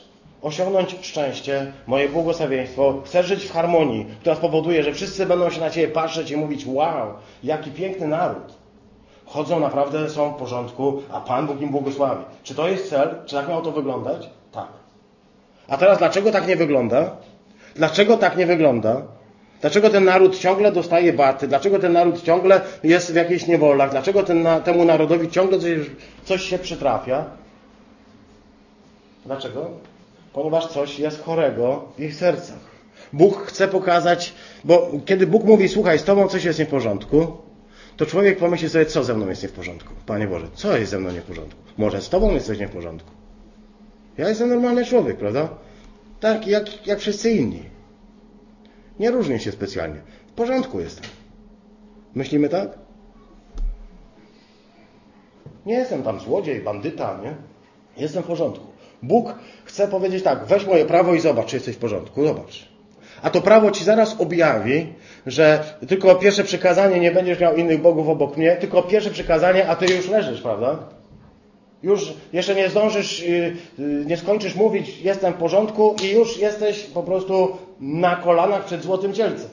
osiągnąć szczęście, moje błogosławieństwo, chcesz żyć w harmonii, która spowoduje, że wszyscy będą się na Ciebie patrzeć i mówić: wow, jaki piękny naród. Chodzą, naprawdę są w porządku, a Pan Bóg im błogosławi. Czy to jest cel? Czy tak miało to wyglądać? Tak. A teraz dlaczego tak nie wygląda? Dlaczego tak nie wygląda? Dlaczego ten naród ciągle dostaje baty? Dlaczego ten naród ciągle jest w jakichś niewolach? Dlaczego ten, temu narodowi ciągle coś, coś się przytrafia? Dlaczego? Ponieważ coś jest chorego w ich sercach. Bóg chce pokazać, bo kiedy Bóg mówi: słuchaj, z tobą coś jest nie w porządku, to człowiek pomyśli sobie: co ze mną jest nie w porządku? Panie Boże, co jest ze mną nie w porządku? Może z tobą jest coś nie w porządku? Ja jestem normalny człowiek, prawda? Tak jak, jak wszyscy inni. Nie różnię się specjalnie. W porządku jestem. Myślimy tak? Nie jestem tam złodziej, bandyta, nie? Jestem w porządku. Bóg chce powiedzieć tak: weź moje prawo i zobacz, czy jesteś w porządku. Zobacz. A to prawo ci zaraz objawi, że tylko pierwsze przykazanie, nie będziesz miał innych bogów obok mnie, tylko pierwsze przykazanie, a ty już leżysz, prawda? Już jeszcze nie zdążysz, nie skończysz mówić: jestem w porządku, i już jesteś po prostu na kolanach przed złotym cielcem.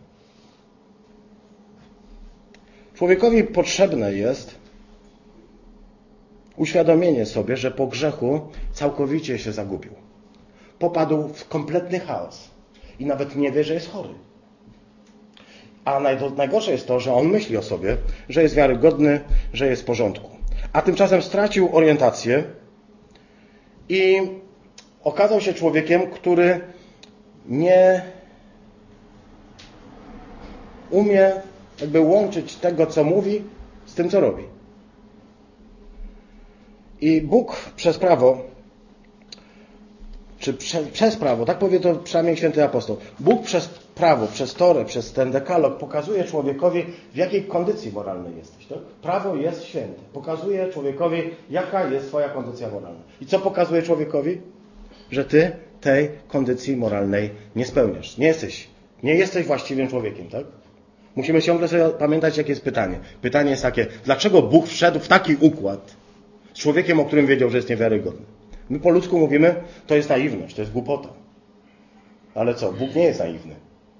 Człowiekowi potrzebne jest uświadomienie sobie, że po grzechu całkowicie się zagubił. Popadł w kompletny chaos i nawet nie wie, że jest chory. A najgorsze jest to, że on myśli o sobie, że jest wiarygodny, że jest w porządku. A tymczasem stracił orientację i okazał się człowiekiem, który nie umie jakby łączyć tego, co mówi, z tym, co robi. I Bóg przez prawo, czy prze, przez prawo, tak powie to przynajmniej święty apostoł, Bóg przez prawo, przez Torę, przez ten dekalog pokazuje człowiekowi, w jakiej kondycji moralnej jesteś. Tak? Prawo jest święte. Pokazuje człowiekowi, jaka jest twoja kondycja moralna. I co pokazuje człowiekowi? Że ty tej kondycji moralnej nie spełniasz. Nie jesteś, nie jesteś właściwym człowiekiem, tak? Musimy ciągle sobie pamiętać, jakie jest pytanie. Pytanie jest takie: dlaczego Bóg wszedł w taki układ z człowiekiem, o którym wiedział, że jest niewiarygodny? My po ludzku mówimy: to jest naiwność, to jest głupota. Ale co? Bóg nie jest naiwny.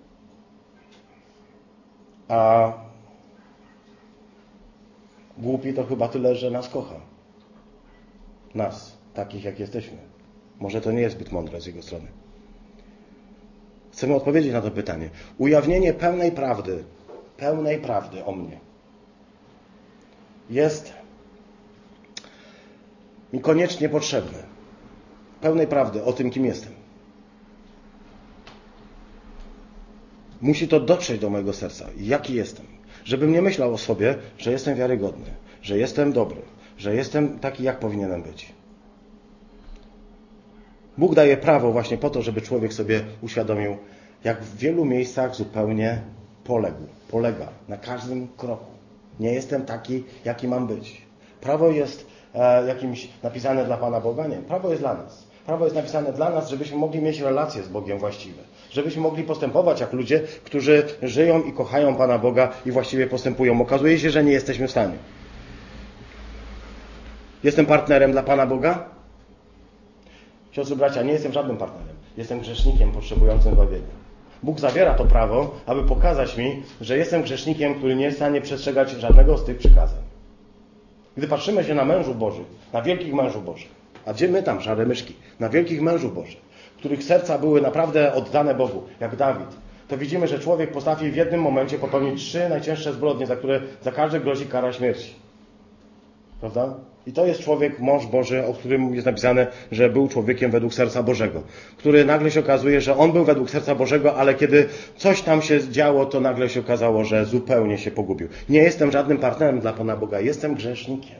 A głupi to chyba tyle, że nas kocha. Nas, takich jak jesteśmy. Może to nie jest zbyt mądre z jego strony. Chcemy odpowiedzieć na to pytanie. Ujawnienie pełnej prawdy, pełnej prawdy o mnie jest mi koniecznie potrzebne. Pełnej prawdy o tym, kim jestem. Musi to dotrzeć do mojego serca. Jaki jestem? Żebym nie myślał o sobie, że jestem wiarygodny, że jestem dobry, że jestem taki, jak powinienem być. Bóg daje prawo właśnie po to, żeby człowiek sobie uświadomił, jak w wielu miejscach zupełnie poległ, polega na każdym kroku. Nie jestem taki, jaki mam być. Prawo jest e, jakimś napisane dla Pana Boga? Nie. Prawo jest dla nas. Prawo jest napisane dla nas, żebyśmy mogli mieć relacje z Bogiem właściwe. Żebyśmy mogli postępować jak ludzie, którzy żyją i kochają Pana Boga i właściwie postępują. Okazuje się, że nie jesteśmy w stanie. Jestem partnerem dla Pana Boga? Siostry, bracia, nie jestem żadnym partnerem. Jestem grzesznikiem potrzebującym zbawienia. Bóg zawiera to prawo, aby pokazać mi, że jestem grzesznikiem, który nie jest w stanie przestrzegać żadnego z tych przykazań. Gdy patrzymy się na mężów Bożych, na wielkich mężów Bożych, a gdzie my tam, szare myszki, na wielkich mężów Bożych, których serca były naprawdę oddane Bogu, jak Dawid, to widzimy, że człowiek potrafi w jednym momencie popełnić trzy najcięższe zbrodnie, za które za każde grozi kara śmierci. Prawda? I to jest człowiek, mąż Boży, o którym jest napisane, że był człowiekiem według serca Bożego. Który nagle się okazuje, że on był według serca Bożego, ale kiedy coś tam się działo, to nagle się okazało, że zupełnie się pogubił. Nie jestem żadnym partnerem dla Pana Boga, jestem grzesznikiem.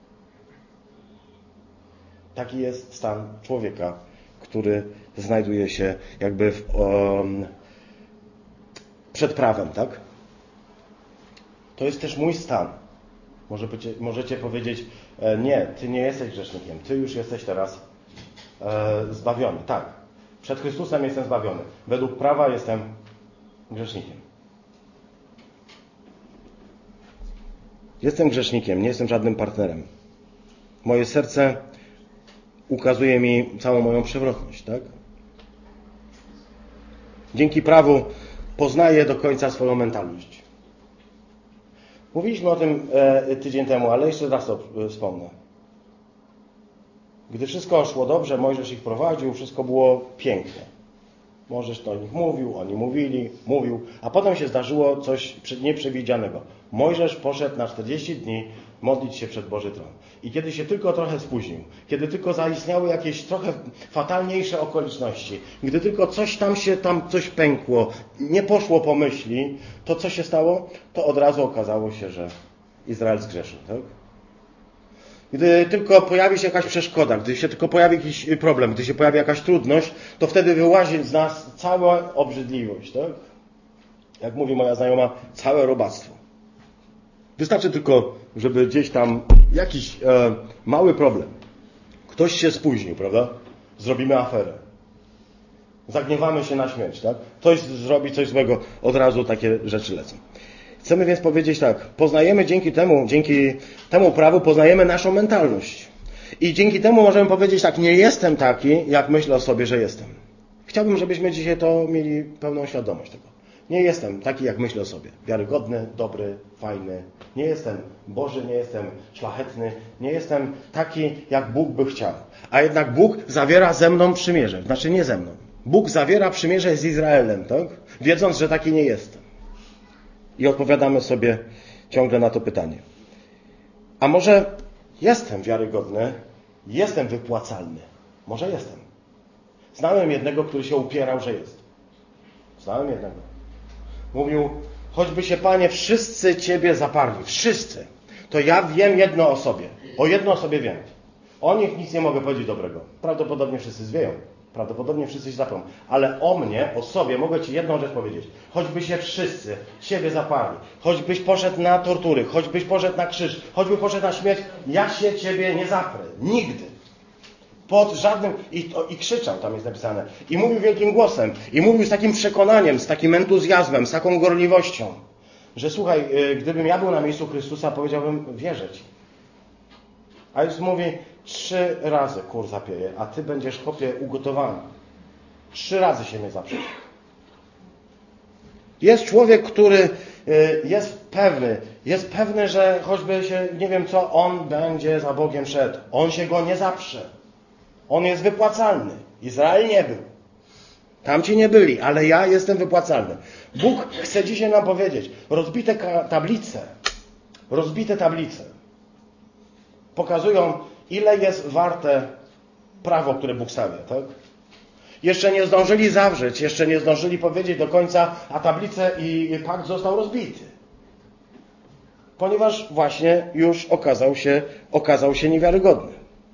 Taki jest stan człowieka, który znajduje się jakby w, um, przed prawem, tak? To jest też mój stan. Może bycie, możecie powiedzieć: e, nie, ty nie jesteś grzesznikiem, ty już jesteś teraz e, zbawiony. Tak, przed Chrystusem jestem zbawiony. Według prawa jestem grzesznikiem. Jestem grzesznikiem, nie jestem żadnym partnerem. Moje serce ukazuje mi całą moją przewrotność, tak? Dzięki prawu poznaję do końca swoją mentalność. Mówiliśmy o tym e, tydzień temu, ale jeszcze raz to e, wspomnę. Gdy wszystko szło dobrze, Mojżesz ich prowadził, wszystko było pięknie. Mojżesz do nich mówił, oni mówili, mówił, a potem się zdarzyło coś nieprzewidzianego. Mojżesz poszedł na czterdzieści dni modlić się przed Boży Tron. I kiedy się tylko trochę spóźnił, kiedy tylko zaistniały jakieś trochę fatalniejsze okoliczności, gdy tylko coś tam się, tam coś pękło, nie poszło po myśli, to co się stało? To od razu okazało się, że Izrael zgrzeszył, tak? Gdy tylko pojawi się jakaś przeszkoda, gdy się tylko pojawi jakiś problem, gdy się pojawi jakaś trudność, to wtedy wyłazi z nas cała obrzydliwość, tak? Jak mówi moja znajoma, całe robactwo. Wystarczy tylko, żeby gdzieś tam jakiś e, mały problem. Ktoś się spóźnił, prawda? Zrobimy aferę. Zagniewamy się na śmierć, tak? Ktoś zrobi coś złego, od razu takie rzeczy lecą. Chcemy więc powiedzieć tak, poznajemy dzięki temu, dzięki temu prawu poznajemy naszą mentalność. I dzięki temu możemy powiedzieć tak, nie jestem taki, jak myślę o sobie, że jestem. Chciałbym, żebyśmy dzisiaj to mieli pełną świadomość tego. Nie jestem taki, jak myślę o sobie. Wiarygodny, dobry, fajny. Nie jestem Boży, nie jestem szlachetny. Nie jestem taki, jak Bóg by chciał. A jednak Bóg zawiera ze mną przymierze. Znaczy nie ze mną. Bóg zawiera przymierze z Izraelem, tak? Wiedząc, że taki nie jestem. I odpowiadamy sobie ciągle na to pytanie. A może jestem wiarygodny, jestem wypłacalny? Może jestem. Znałem jednego, który się upierał, że jest. Znałem jednego. Mówił, choćby się, Panie, wszyscy Ciebie zaparli. Wszyscy. To ja wiem jedno o sobie. O jedno o sobie wiem. O nich nic nie mogę powiedzieć dobrego. Prawdopodobnie wszyscy zwieją. Prawdopodobnie wszyscy się zaprą. Ale o mnie, o sobie mogę Ci jedną rzecz powiedzieć. Choćby się wszyscy Ciebie zaparli. Choćbyś poszedł na tortury. Choćbyś poszedł na krzyż. Choćby poszedł na śmierć. Ja się Ciebie nie zaprę. Nigdy. Pod żadnym... I, to, I krzyczał, tam jest napisane. I mówił wielkim głosem. I mówił z takim przekonaniem, z takim entuzjazmem, z taką gorliwością. Że słuchaj, gdybym ja był na miejscu Chrystusa, powiedziałbym, wierzę Ci. A Jezus mówi, trzy razy kur zapieje, a Ty będziesz, chłopie, ugotowany. Trzy razy się mnie zaprzesz. Jest człowiek, który jest pewny, jest pewny, że choćby się, nie wiem co, on będzie za Bogiem szedł. On się go nie zaprze. On jest wypłacalny. Izrael nie był. Tamci nie byli, ale ja jestem wypłacalny. Bóg chce dzisiaj nam powiedzieć, rozbite tablice, rozbite tablice pokazują, ile jest warte prawo, które Bóg stawia, tak? Jeszcze nie zdążyli zawrzeć, jeszcze nie zdążyli powiedzieć do końca, a tablice i pakt został rozbity. Ponieważ właśnie już okazał się, okazał się niewiarygodny.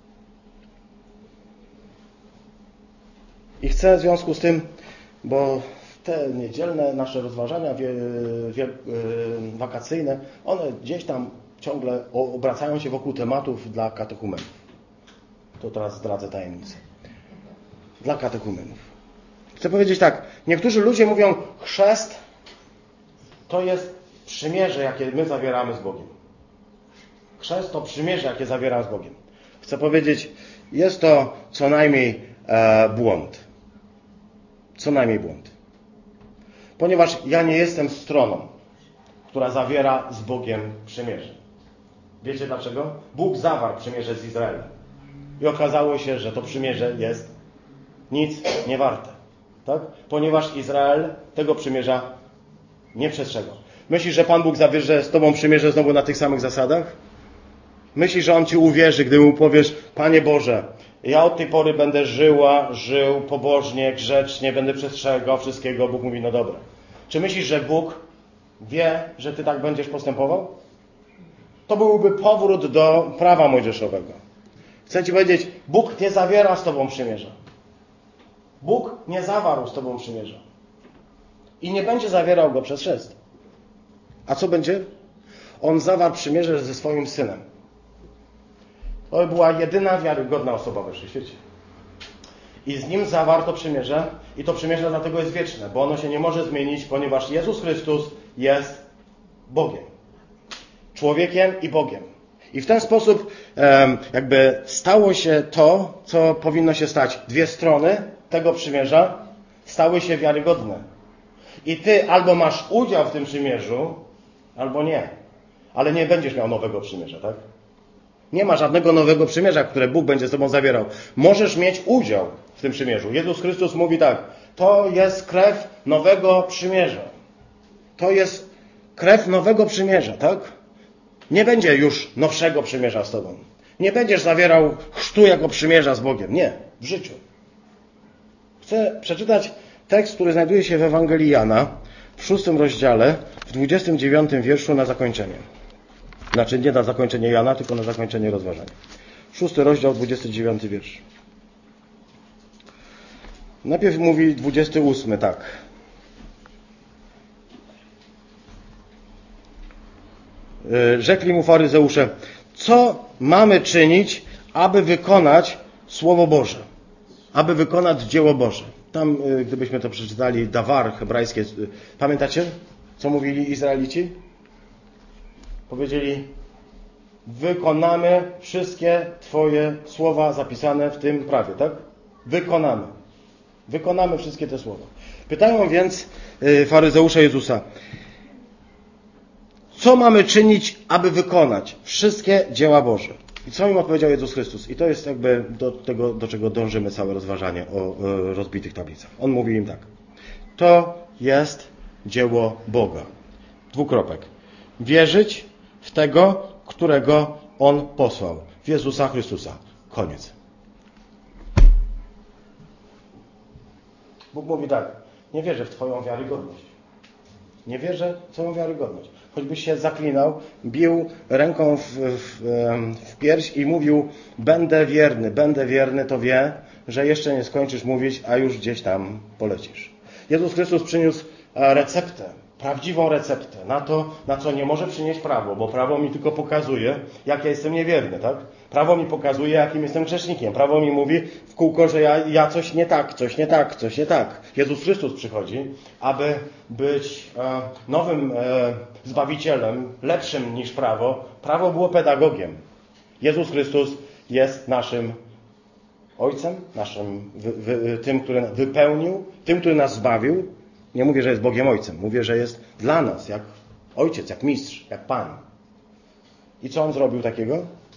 I chcę w związku z tym, bo te niedzielne nasze rozważania wie, wie, wakacyjne, one gdzieś tam ciągle obracają się wokół tematów dla katechumenów. To teraz zdradzę tajemnicę. Dla katechumenów. Chcę powiedzieć tak, niektórzy ludzie mówią, chrzest to jest przymierze, jakie my zawieramy z Bogiem. Chrzest to przymierze, jakie zawieram z Bogiem. Chcę powiedzieć, jest to co najmniej e, błąd. Co najmniej błąd. Ponieważ ja nie jestem stroną, która zawiera z Bogiem przymierze. Wiecie dlaczego? Bóg zawarł przymierze z Izraelem. I okazało się, że to przymierze jest nic nie warte. Tak? Ponieważ Izrael tego przymierza nie przestrzegał. Myślisz, że Pan Bóg zawierze z Tobą przymierze znowu na tych samych zasadach? Myślisz, że On Ci uwierzy, gdy Mu powiesz, Panie Boże, ja od tej pory będę żyła, żył pobożnie, grzecznie, będę przestrzegał wszystkiego. Bóg mówi, no dobra. Czy myślisz, że Bóg wie, że Ty tak będziesz postępował? To byłby powrót do prawa mojżeszowego. Chcę Ci powiedzieć, Bóg nie zawiera z Tobą przymierza. Bóg nie zawarł z Tobą przymierza. I nie będzie zawierał go przez chrzest. A co będzie? On zawarł przymierze ze swoim Synem. To była jedyna wiarygodna osoba we wszechświecie. I z Nim zawarto przymierze i to przymierze dlatego jest wieczne, bo ono się nie może zmienić, ponieważ Jezus Chrystus jest Bogiem. Człowiekiem i Bogiem. I w ten sposób e, jakby stało się to, co powinno się stać. Dwie strony tego przymierza stały się wiarygodne. I ty albo masz udział w tym przymierzu, albo nie. Ale nie będziesz miał nowego przymierza, tak? Nie ma żadnego nowego przymierza, które Bóg będzie z tobą zawierał. Możesz mieć udział w tym przymierzu. Jezus Chrystus mówi tak, to jest krew nowego przymierza. To jest krew nowego przymierza, tak? Nie będzie już nowszego przymierza z tobą. Nie będziesz zawierał chrztu jako przymierza z Bogiem. Nie, w życiu. Chcę przeczytać tekst, który znajduje się w Ewangelii Jana, w szóstym rozdziale, w dwudziestym dziewiątym wierszu na zakończenie. Znaczy nie na zakończenie Jana, tylko na zakończenie rozważania. Szósty rozdział, dwudziesty dziewiąty wiersz. Najpierw mówi dwudziesty ósmy, tak. Rzekli mu faryzeusze, co mamy czynić, aby wykonać Słowo Boże? Aby wykonać dzieło Boże. Tam, gdybyśmy to przeczytali, dawar hebrajskie. Pamiętacie, co mówili Izraelici? Powiedzieli, wykonamy wszystkie Twoje słowa zapisane w tym prawie, tak? Wykonamy. Wykonamy wszystkie te słowa. Pytają więc faryzeusze Jezusa, co mamy czynić, aby wykonać wszystkie dzieła Boże? I co im odpowiedział Jezus Chrystus? I to jest jakby do tego, do czego dążymy całe rozważanie o rozbitych tablicach. On mówi im tak. To jest dzieło Boga. Dwukropek. Wierzyć w tego, którego On posłał. W Jezusa Chrystusa. Koniec. Bóg mówi tak. Nie wierzę w Twoją wiarygodność. Nie wierzę w Twoją wiarygodność. Choćbyś się zaklinał, bił ręką w, w, w pierś i mówił, będę wierny, będę wierny, to wie, że jeszcze nie skończysz mówić, a już gdzieś tam polecisz. Jezus Chrystus przyniósł receptę, prawdziwą receptę na to, na co nie może przynieść prawo, bo prawo mi tylko pokazuje, jak ja jestem niewierny, tak? Prawo mi pokazuje, jakim jestem grzesznikiem. Prawo mi mówi w kółko, że ja, ja coś nie tak, coś nie tak, coś nie tak. Jezus Chrystus przychodzi, aby być e, nowym e, Zbawicielem, lepszym niż prawo. Prawo było pedagogiem. Jezus Chrystus jest naszym Ojcem, naszym wy, wy, tym, który wypełnił, tym, który nas zbawił. Nie mówię, że jest Bogiem Ojcem. Mówię, że jest dla nas jak Ojciec, jak Mistrz, jak Pan. I co On zrobił takiego?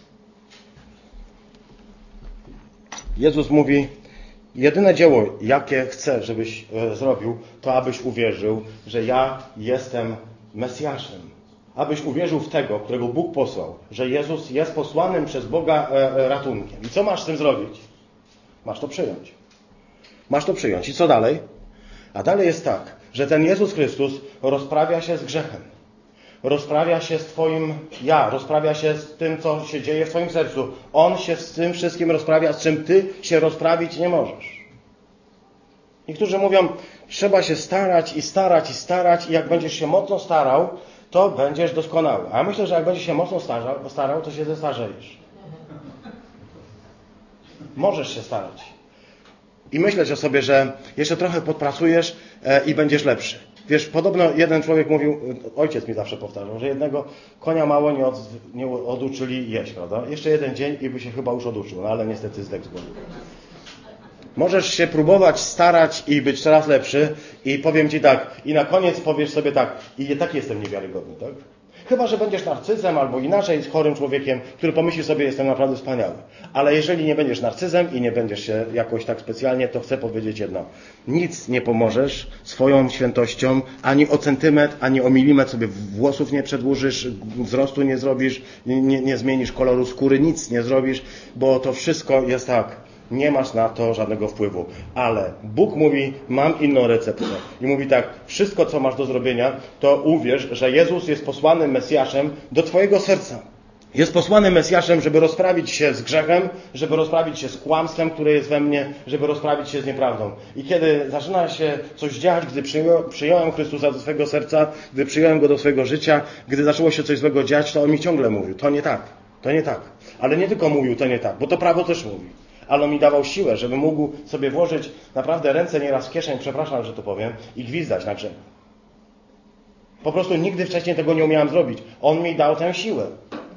Jezus mówi, jedyne dzieło, jakie chcę, żebyś e, zrobił, to abyś uwierzył, że ja jestem Mesjaszem. Abyś uwierzył w tego, którego Bóg posłał, że Jezus jest posłanym przez Boga e, e, ratunkiem. I co masz z tym zrobić? Masz to przyjąć. Masz to przyjąć. I co dalej? A dalej jest tak, że ten Jezus Chrystus rozprawia się z grzechem. Rozprawia się z Twoim ja, rozprawia się z tym, co się dzieje w Twoim sercu. On się z tym wszystkim rozprawia, z czym Ty się rozprawić nie możesz. Niektórzy mówią, trzeba się starać i starać i starać i jak będziesz się mocno starał, to będziesz doskonały. A ja myślę, że jak będziesz się mocno starał, starał to się zestarzejesz. Możesz się starać. I myśleć o sobie, że jeszcze trochę podpracujesz i będziesz lepszy. Wiesz, podobno jeden człowiek mówił, ojciec mi zawsze powtarzał, że jednego konia mało nie, od, nie oduczyli jeść, prawda? Jeszcze jeden dzień i by się chyba już oduczył, no ale niestety zdechł z głodu. Możesz się próbować, starać i być coraz lepszy i powiem Ci tak, i na koniec powiesz sobie tak, i tak jestem niewiarygodny, tak? Chyba że będziesz narcyzem albo inaczej chorym człowiekiem, który pomyśli sobie, jestem naprawdę wspaniały. Ale jeżeli nie będziesz narcyzem i nie będziesz się jakoś tak specjalnie, to chcę powiedzieć jedno. Nic nie pomożesz swoją świętością, ani o centymetr, ani o milimetr sobie włosów nie przedłużysz, wzrostu nie zrobisz, nie, nie zmienisz koloru skóry, nic nie zrobisz, bo to wszystko jest tak. Nie masz na to żadnego wpływu. Ale Bóg mówi, mam inną receptę. I mówi tak, wszystko co masz do zrobienia, to uwierz, że Jezus jest posłanym Mesjaszem do Twojego serca. Jest posłanym Mesjaszem, żeby rozprawić się z grzechem, żeby rozprawić się z kłamstwem, które jest we mnie, żeby rozprawić się z nieprawdą. I kiedy zaczyna się coś dziać, gdy przyjąłem Chrystusa do swojego serca, gdy przyjąłem Go do swojego życia, gdy zaczęło się coś złego dziać, to On mi ciągle mówił, to nie tak, to nie tak. Ale nie tylko mówił, to nie tak, bo to prawo też mówi. Ale on mi dawał siłę, żeby mógł sobie włożyć naprawdę ręce nieraz w kieszeń, przepraszam, że to powiem, i gwizdać na grzech. Po prostu nigdy wcześniej tego nie umiałem zrobić. On mi dał tę siłę.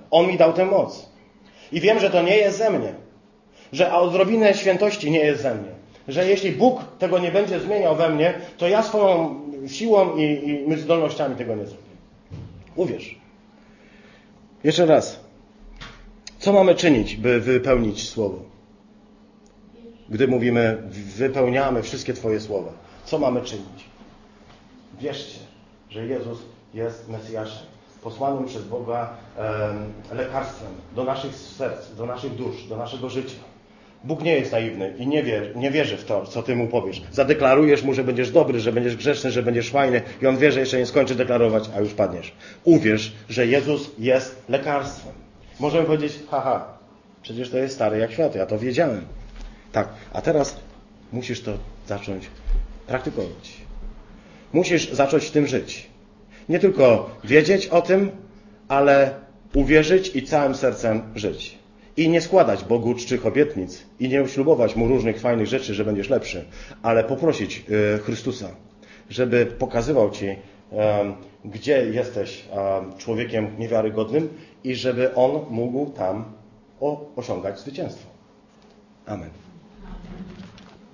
On mi dał tę moc. I wiem, że to nie jest ze mnie. Że odrobinę świętości nie jest ze mnie. Że jeśli Bóg tego nie będzie zmieniał we mnie, to ja swoją siłą i, i zdolnościami tego nie zrobię. Uwierz. Jeszcze raz. Co mamy czynić, by wypełnić Słowo? Gdy mówimy, wypełniamy wszystkie Twoje słowa. Co mamy czynić? Wierzcie, że Jezus jest Mesjaszem, posłanym przez Boga e, lekarstwem do naszych serc, do naszych dusz, do naszego życia. Bóg nie jest naiwny i nie, wie, nie wierzy w to, co Ty Mu powiesz. Zadeklarujesz Mu, że będziesz dobry, że będziesz grzeczny, że będziesz fajny i On wie, że jeszcze nie skończy deklarować, a już padniesz. Uwierz, że Jezus jest lekarstwem. Możemy powiedzieć, haha, przecież to jest stary jak świat, ja to wiedziałem. Tak, a teraz musisz to zacząć praktykować. Musisz zacząć w tym żyć. Nie tylko wiedzieć o tym, ale uwierzyć i całym sercem żyć. I nie składać Bogu czczych obietnic i nie ślubować Mu różnych fajnych rzeczy, że będziesz lepszy, ale poprosić y, Chrystusa, żeby pokazywał Ci, y, gdzie jesteś y, człowiekiem niewiarygodnym i żeby On mógł tam o, osiągać zwycięstwo. Amen.